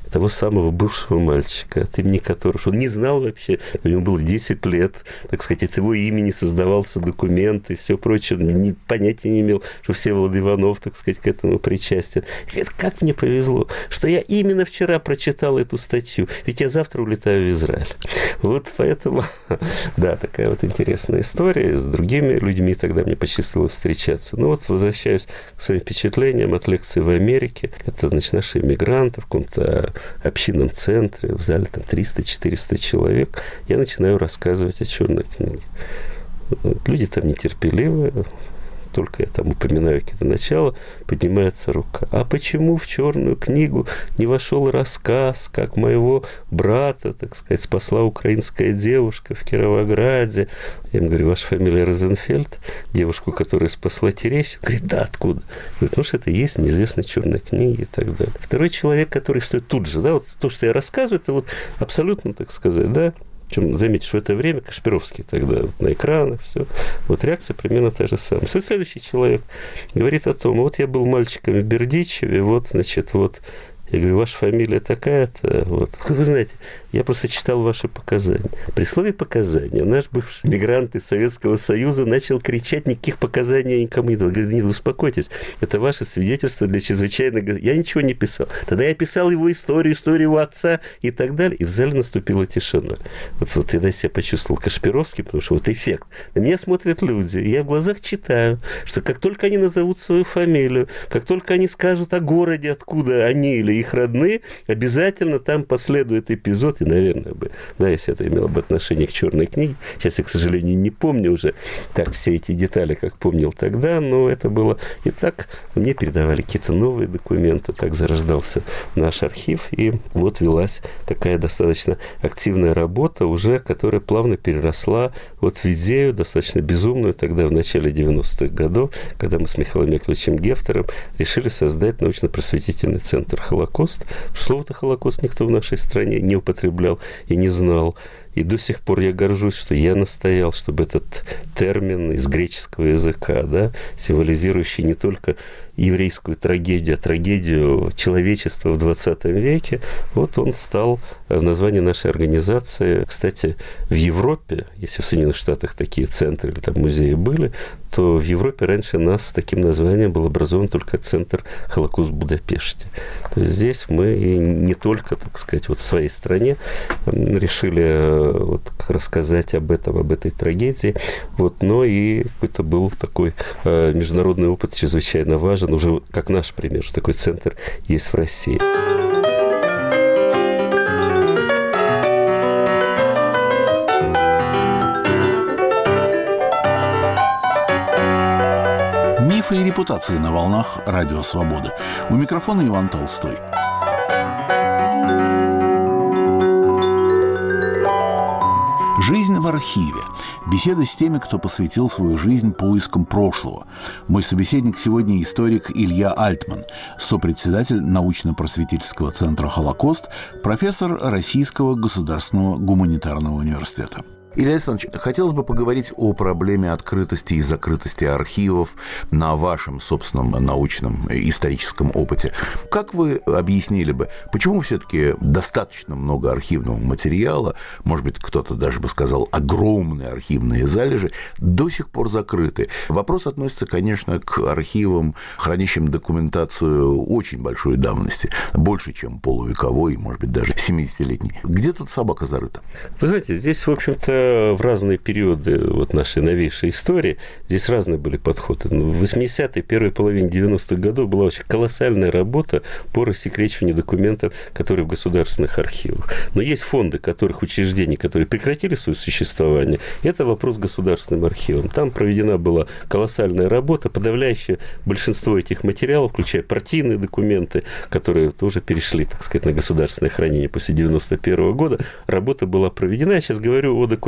Speaker 2: того самого бывшего мальчика, от имени которого, что он не знал вообще, у него было 10 лет, так сказать, от его имени создавался документ и все прочее, понятия не имел, что Всеволод Иванов, так сказать, к этому причастен. И говорит, как мне повезло, что я именно вчера прочитал эту статью, ведь я завтра улетаю в Израиль. Вот поэтому, да, такая вот интересная история. С другими людьми тогда мне посчастливилось встречаться. Ну вот, возвращаюсь к своим впечатлениям от лекции в Америке. Это, значит, наши иммигранты в каком-то общинном центре, в зале там 300-400 человек. Я начинаю рассказывать о черной книге. Люди там нетерпеливые, только я там упоминаю какие-то начала, поднимается рука. А почему в черную книгу не вошел рассказ, как моего брата, так сказать, спасла украинская девушка в Кировограде? Я ему говорю, ваша фамилия Розенфельд, девушку, которая спасла Терещенко? Говорит, да, откуда? Говорит, ну, что это есть в неизвестной черной книге и так далее. Второй человек, который стоит тут же, да, вот то, что я рассказываю, это вот абсолютно, так сказать, да. Причем, заметьте, что в это время Кашпировский тогда вот на экранах, все. Вот реакция примерно та же самая. Следующий человек говорит о том, вот я был мальчиком в Бердичеве, вот, значит, вот, я говорю, ваша фамилия такая-то, вот. Вы знаете, я просто читал ваши показания. При слове «показания» наш бывший мигрант из Советского Союза начал кричать, никаких показаний никому не давал. Говорит, нет, успокойтесь, это ваше свидетельство для чрезвычайного... Я ничего не писал. Тогда я писал его историю его отца и так далее. И в зале наступила тишина. Вот я себя почувствовал Кашпировский, потому что вот эффект. На меня смотрят люди, и я в глазах читаю, что как только они назовут свою фамилию, как только они скажут о городе, откуда они или их родные, обязательно там последует эпизод, и, наверное, бы, да, если это имело бы отношение к черной книге. Сейчас я, к сожалению, не помню уже так все эти детали, как помнил тогда, но это было... И так мне передавали какие-то новые документы, так зарождался наш архив, и вот велась такая достаточно активная работа уже, которая плавно переросла вот в идею достаточно безумную тогда в начале 90-х годов, когда мы с Михаилом Яковлевичем Гефтером решили создать научно-просветительный центр «Холокост». Слово-то «Холокост» никто в нашей стране не употреблял и не знал. И до сих пор я горжусь, что я настоял, чтобы этот термин из греческого языка, да, символизирующий не только еврейскую трагедию, а трагедию человечества в 20 веке, вот он стал в названии нашей организации. Кстати, в Европе, если в Соединенных Штатах такие центры или там музеи были, то в Европе раньше нас с таким названием был образован только центр «Холокост» в Будапеште. То есть здесь мы не только, так сказать, вот в своей стране решили вот рассказать об этой трагедии, вот, но и какой-то был такой международный опыт чрезвычайно важен, уже как наш пример, что такой центр есть в России.
Speaker 1: Мифы и репутации на волнах Радио Свобода. У микрофона Иван Толстой. Жизнь в архиве. Беседа с теми, кто посвятил свою жизнь поискам прошлого. Мой собеседник сегодня историк Илья Альтман, сопредседатель научно-просветительского центра «Холокост», профессор Российского государственного гуманитарного университета. Илья Александрович, хотелось бы поговорить о проблеме открытости и закрытости архивов на вашем собственном научном историческом опыте. Как вы объяснили бы, почему все-таки достаточно много архивного материала, может быть, кто-то даже бы сказал, огромные архивные залежи, до сих пор закрыты? Вопрос относится, конечно, к архивам, хранящим документацию очень большой давности, больше, чем полувековой, может быть, даже 70-летней. Где тут собака зарыта?
Speaker 2: Вы знаете, здесь, в общем-то, в разные периоды вот нашей новейшей истории здесь разные были подходы. В 80-е, первой половине 90-х годов была очень колоссальная работа по рассекречиванию документов, которые в государственных архивах. Но есть фонды, учреждений, которые прекратили свое существование. Это вопрос государственным архивам. Там проведена была колоссальная работа. Подавляющее большинство этих материалов, включая партийные документы, которые тоже перешли, так сказать, на государственное хранение после 91 года, работа была проведена. Я сейчас говорю о документах,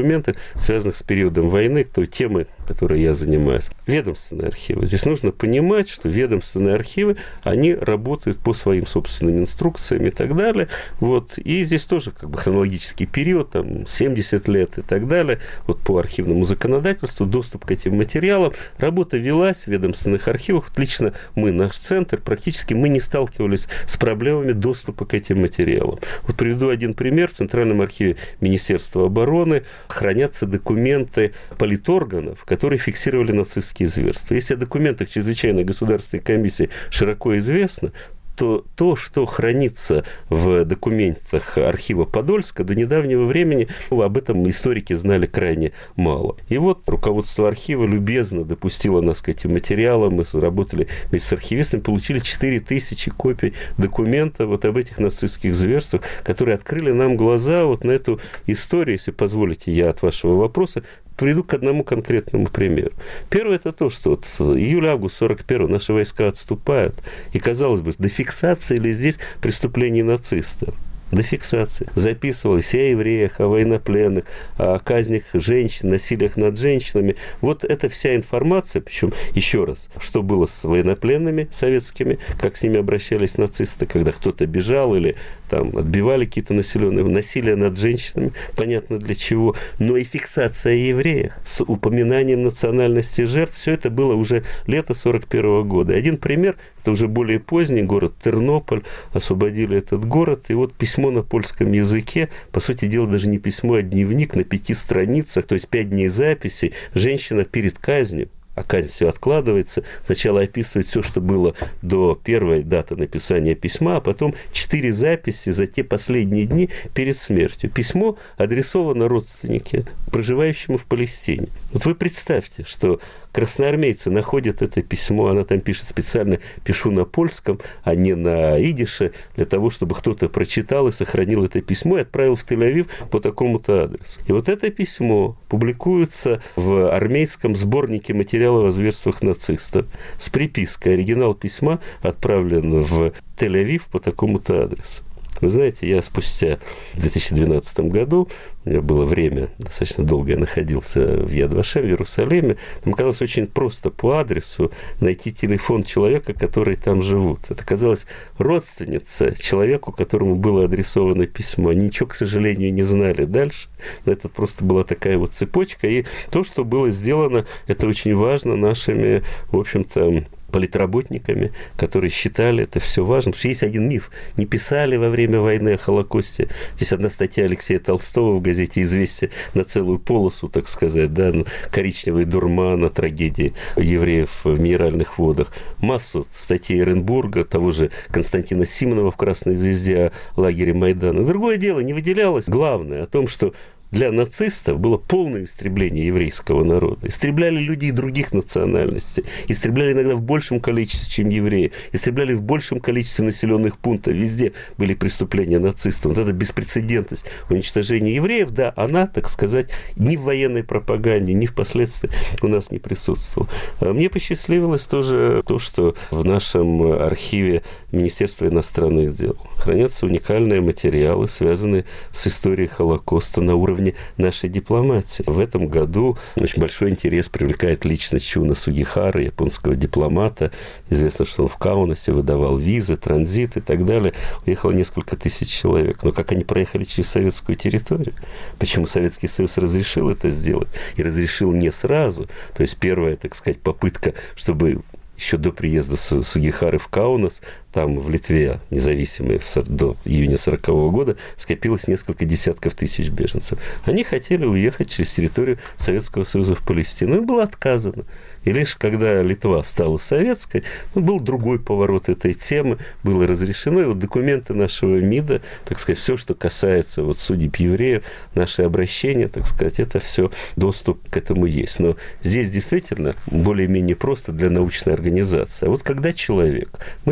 Speaker 2: документах, связанных с периодом войны, той темой, которой я занимаюсь. Ведомственные архивы. Здесь нужно понимать, что ведомственные архивы, они работают по своим собственным инструкциям и так далее. Вот. И здесь тоже как бы хронологический период, там, 70 лет и так далее. Вот по архивному законодательству доступ к этим материалам. Работа велась в ведомственных архивах. Лично мы, наш центр, практически мы не сталкивались с проблемами доступа к этим материалам. Вот приведу один пример. В Центральном архиве Министерства обороны хранятся документы политорганов, которые фиксировали нацистские зверства. Если о документах чрезвычайной государственной комиссии широко известно, то, что хранится в документах архива Подольска, до недавнего времени об этом историки знали крайне мало. И вот руководство архива любезно допустило нас к этим материалам. Мы работали вместе с архивистами, получили 4000 копий документов вот об этих нацистских зверствах, которые открыли нам глаза вот на эту историю. Если позволите, я от вашего вопроса приведу к одному конкретному примеру. Первое – это то, что вот июль-август 41-го наши войска отступают, и, казалось бы, до фиксации ли здесь преступлений нацистов? До фиксации. Записывалось и о евреях, о военнопленных, о казнях женщин, насилиях над женщинами. Вот эта вся информация, причем, еще раз, что было с военнопленными советскими, как с ними обращались нацисты, когда кто-то бежал или там отбивали какие-то населенные, насилие над женщинами, понятно для чего, но и фиксация евреев с упоминанием национальности жертв, все это было уже лето 41 года. Один пример, это уже более поздний город Тернополь, освободили этот город, и вот письмо на польском языке, по сути дела, даже не письмо, а дневник на 5 страницах, то есть 5 дней записей, женщина перед казнью, а казнь все откладывается, сначала описывает все, что было до первой даты написания письма, а потом 4 записи за те последние дни перед смертью. Письмо адресовано родственнике, проживающему в Палестине. Вот вы представьте, что красноармейцы находят это письмо, она там пишет специально, пишу на польском, а не на идише, для того, чтобы кто-то прочитал и сохранил это письмо и отправил в Тель-Авив по такому-то адресу. И вот это письмо публикуется в армейском сборнике материалов о зверствах нацистов с припиской. Оригинал письма отправлен в Тель-Авив по такому-то адресу. Вы знаете, я спустя в 2012 году, у меня было время, достаточно долго я находился в Яд Вашем, в Иерусалиме, там оказалось очень просто по адресу найти телефон человека, который там живут. Это оказалась родственница человеку, которому было адресовано письмо. Они ничего, к сожалению, не знали дальше, но это просто была такая вот цепочка. И то, что было сделано, это очень важно нашими, в общем-то, политработниками, которые считали это все важным. Потому что есть один миф. Не писали во время войны о Холокосте. Здесь одна статья Алексея Толстого в газете «Известия» на целую полосу, так сказать, да, коричневый дурман о трагедии евреев в Минеральных водах. Массу статей Эренбурга, того же Константина Симонова в «Красной звезде» о лагере Майдана. Другое дело, не выделялось главное о том, что для нацистов было полное истребление еврейского народа. Истребляли людей других национальностей. Истребляли иногда в большем количестве, чем евреи. Истребляли в большем количестве населенных пунктов. Везде были преступления нацистов. Вот эта беспрецедентность уничтожения евреев, да, она, так сказать, ни в военной пропаганде, ни впоследствии у нас не присутствовала. Мне посчастливилось тоже то, что в нашем архиве Министерства иностранных дел хранятся уникальные материалы, связанные с историей Холокоста на уровне нашей дипломатии. В этом году очень большой интерес привлекает личность Чуна Сугихары, японского дипломата. Известно, что он в Каунасе выдавал визы, транзит и так далее. Уехало несколько тысяч человек. Но как они проехали через советскую территорию? Почему Советский Союз разрешил это сделать? И разрешил не сразу. То есть первая, так сказать, попытка, чтобы еще до приезда Сугихары в Каунас, там в Литве, независимой до июня 1940 года, скопилось несколько десятков тысяч беженцев. Они хотели уехать через территорию Советского Союза в Палестину. Им было отказано. И лишь когда Литва стала советской, был другой поворот этой темы, было разрешено. И вот документы нашего МИДа, так сказать, все, что касается вот судеб евреев, наши обращения, так сказать, это все, доступ к этому есть. Но здесь действительно более-менее просто для научной организации. А вот когда человек, мы столкнулись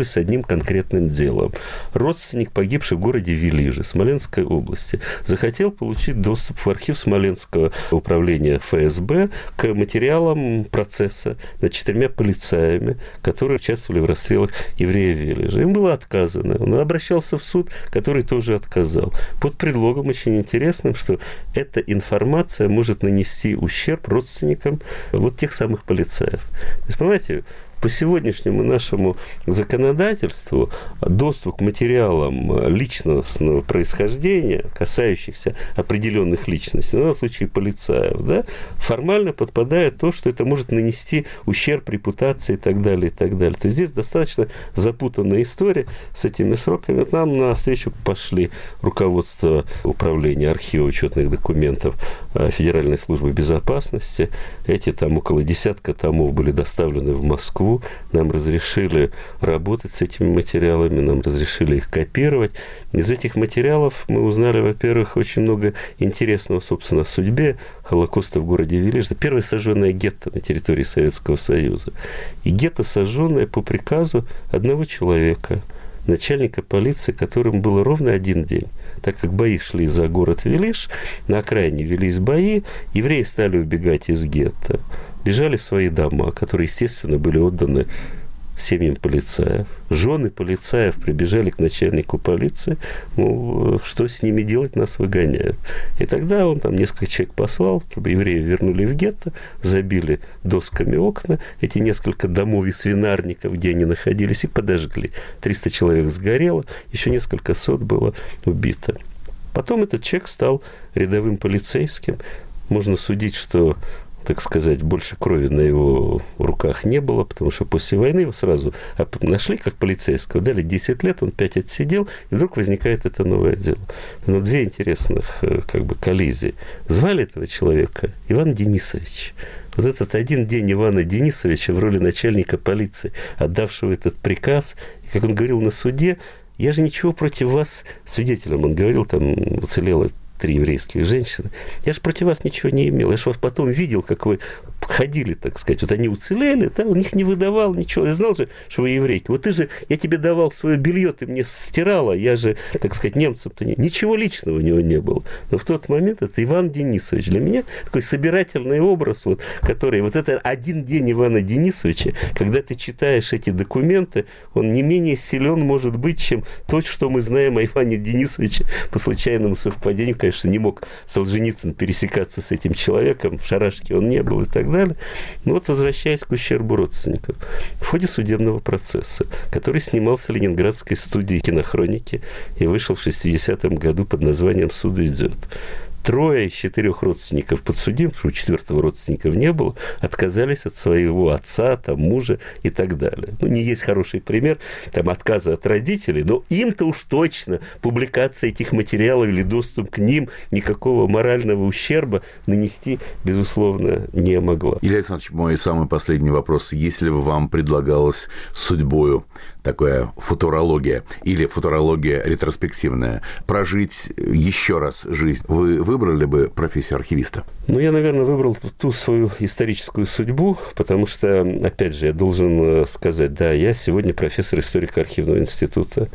Speaker 2: с одним конкретным делом. Родственник, погибший в городе Вилиже, Смоленской области, захотел получить доступ в архив Смоленского управления ФСБ к материалам процесса над 4 полицаями, которые участвовали в расстрелах евреев Вилижа. Им было отказано. Он обращался в суд, который тоже отказал. Под предлогом очень интересным, что эта информация может нанести ущерб родственникам вот тех самых полицаев. То есть, понимаете, по сегодняшнему нашему законодательству доступ к материалам личностного происхождения, касающихся определенных личностей, в данном случае полицаев, да, формально подпадает то, что это может нанести ущерб репутации и так далее, и так далее. То есть здесь достаточно запутанная история с этими сроками. Вот нам навстречу пошли руководство управления архива учетных документов Федеральной службы безопасности. Эти там около 10 томов были доставлены в Москву. Нам разрешили работать с этими материалами, нам разрешили их копировать. Из этих материалов мы узнали, во-первых, очень много интересного, собственно, о судьбе Холокоста в городе Вилиж. Это первое сожженное гетто на территории Советского Союза. И гетто, сожженное по приказу одного человека, начальника полиции, которым было ровно 1 день. Так как бои шли за город Вилиж, на окраине велись бои, евреи стали убегать из гетто. Бежали в свои дома, которые, естественно, были отданы семьям полицаев. Жены полицаев прибежали к начальнику полиции, мол, что с ними делать, нас выгоняют. И тогда он там несколько человек послал, чтобы евреев вернули в гетто, забили досками окна, эти несколько домов и свинарников, где они находились, и подожгли. 300 человек сгорело, еще несколько сот было убито. Потом этот человек стал рядовым полицейским. Можно судить, что, так сказать, больше крови на его руках не было, потому что после войны его сразу нашли как полицейского, дали 10 лет, он 5 отсидел, и вдруг возникает это новое дело. Но 2 интересных коллизии. Звали этого человека Иван Денисович. Вот этот 1 день Ивана Денисовича в роли начальника полиции, отдавшего этот приказ, и, как он говорил на суде, я же ничего против вас, свидетелем он говорил, там уцелело 3 еврейских женщины. Я же против вас ничего не имел. Я же вас потом видел, как вы ходили, так сказать. Вот они уцелели, да, он их не выдавал, ничего. Я знал же, что вы еврейки. Вот я тебе давал свое белье, ты мне стирала, я же, так сказать, немцам-то ничего личного у него не было. Но в тот момент это Иван Денисович. Для меня такой собирательный образ, вот, который... Вот это 1 день Ивана Денисовича, когда ты читаешь эти документы, он не менее силен может быть, чем то, что мы знаем о Иване Денисовиче по случайному совпадению. Конечно, не мог Солженицын пересекаться с этим человеком, в шарашке он не был и так далее. Но вот, возвращаясь к ущербу родственников, в ходе судебного процесса, который снимался в Ленинградской студии кинохроники и вышел в 60-м году под названием «Суд идет», 3 из 4 родственников подсудимых, потому что у 4-го родственников не было, отказались от своего отца, там, мужа и так далее. Ну, не есть хороший пример там, отказа от родителей, но им-то уж точно публикация этих материалов или доступ к ним никакого морального ущерба нанести, безусловно, не могла.
Speaker 1: Илья Александрович, мой самый последний вопрос. Если бы вам предлагалось судьбою такая футурология или футурология ретроспективная, прожить еще раз жизнь, вы выбрали бы профессию архивиста?
Speaker 2: Ну, я, наверное, выбрал ту свою историческую судьбу, потому что, опять же, я должен сказать, да, я сегодня профессор историко-архивного института.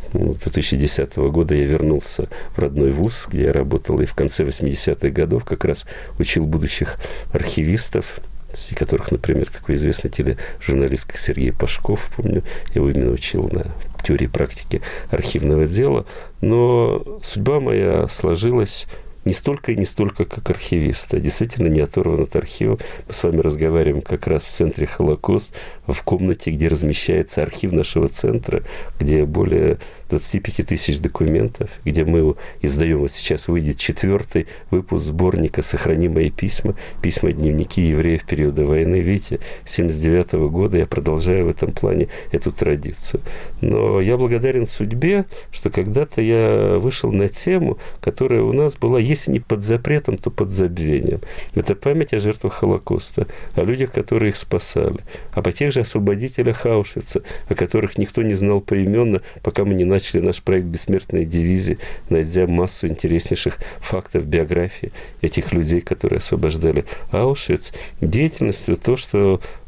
Speaker 2: С 2010 года я вернулся в родной вуз, где я работал, и в конце 80-х годов как раз учил будущих архивистов, среди которых, например, такой известный тележурналист, как Сергей Пашков, помню, я его именно учил на теории практики архивного дела. Но судьба моя сложилась не столько и не столько как архивиста. Действительно, не оторван от архива. Мы с вами разговариваем как раз в центре «Холокост», в комнате, где размещается архив нашего центра, где более 25 тысяч документов, где мы издаем, вот сейчас выйдет 4-й выпуск сборника «Сохрани мои письма», письма-дневники евреев периода войны. Видите, с 1979 года я продолжаю в этом плане эту традицию. Но я благодарен судьбе, что когда-то я вышел на тему, которая у нас была, если не под запретом, то под забвением. Это память о жертвах Холокоста, о людях, которые их спасали, об тех же освободителях Аушвица, о которых никто не знал поименно, пока мы не начали наш проект «Бессмертные дивизии», найдя массу интереснейших фактов биографии этих людей, которые освобождали Аушвиц. Деятельностью то, что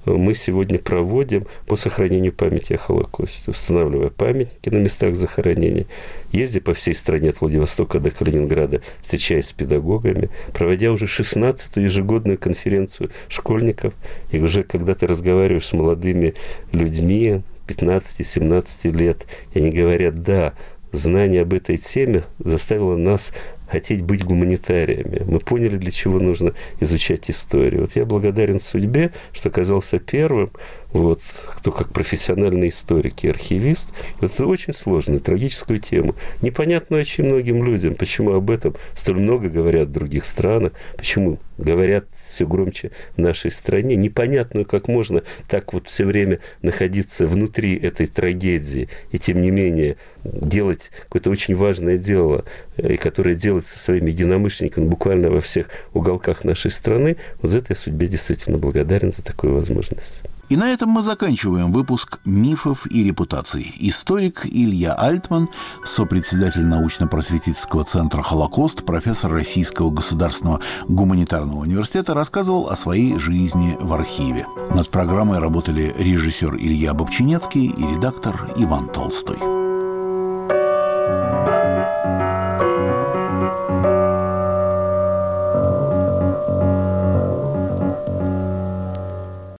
Speaker 2: мы сегодня проводим по сохранению памяти о Холокосте, устанавливая памятники на местах захоронений, ездя по всей стране от Владивостока до Калининграда, встречаясь с педагогами, проводя уже 16-ю ежегодную конференцию школьников. И уже когда ты разговариваешь с молодыми людьми 15-17 лет, и они говорят: да, знание об этой теме заставило нас хотеть быть гуманитариями. Мы поняли, для чего нужно изучать историю. Вот я благодарен судьбе, что оказался первым, кто как профессиональный историк и архивист. Это очень сложную, трагическую тему. Непонятно очень многим людям, почему об этом столь много говорят в других странах, почему говорят все громче в нашей стране. Непонятно, как можно так все время находиться внутри этой трагедии и, тем не менее, делать какое-то очень важное дело, и которое делается своими единомышленниками буквально во всех уголках нашей страны. За это я судьбе действительно благодарен, за такую возможность.
Speaker 1: И на этом мы заканчиваем выпуск «Мифов и репутаций». Историк Илья Альтман, сопредседатель научно-просветительского центра «Холокост», профессор Российского государственного гуманитарного университета, рассказывал о своей жизни в архиве. Над программой работали режиссер Илья Бобчинецкий и редактор Иван Толстой.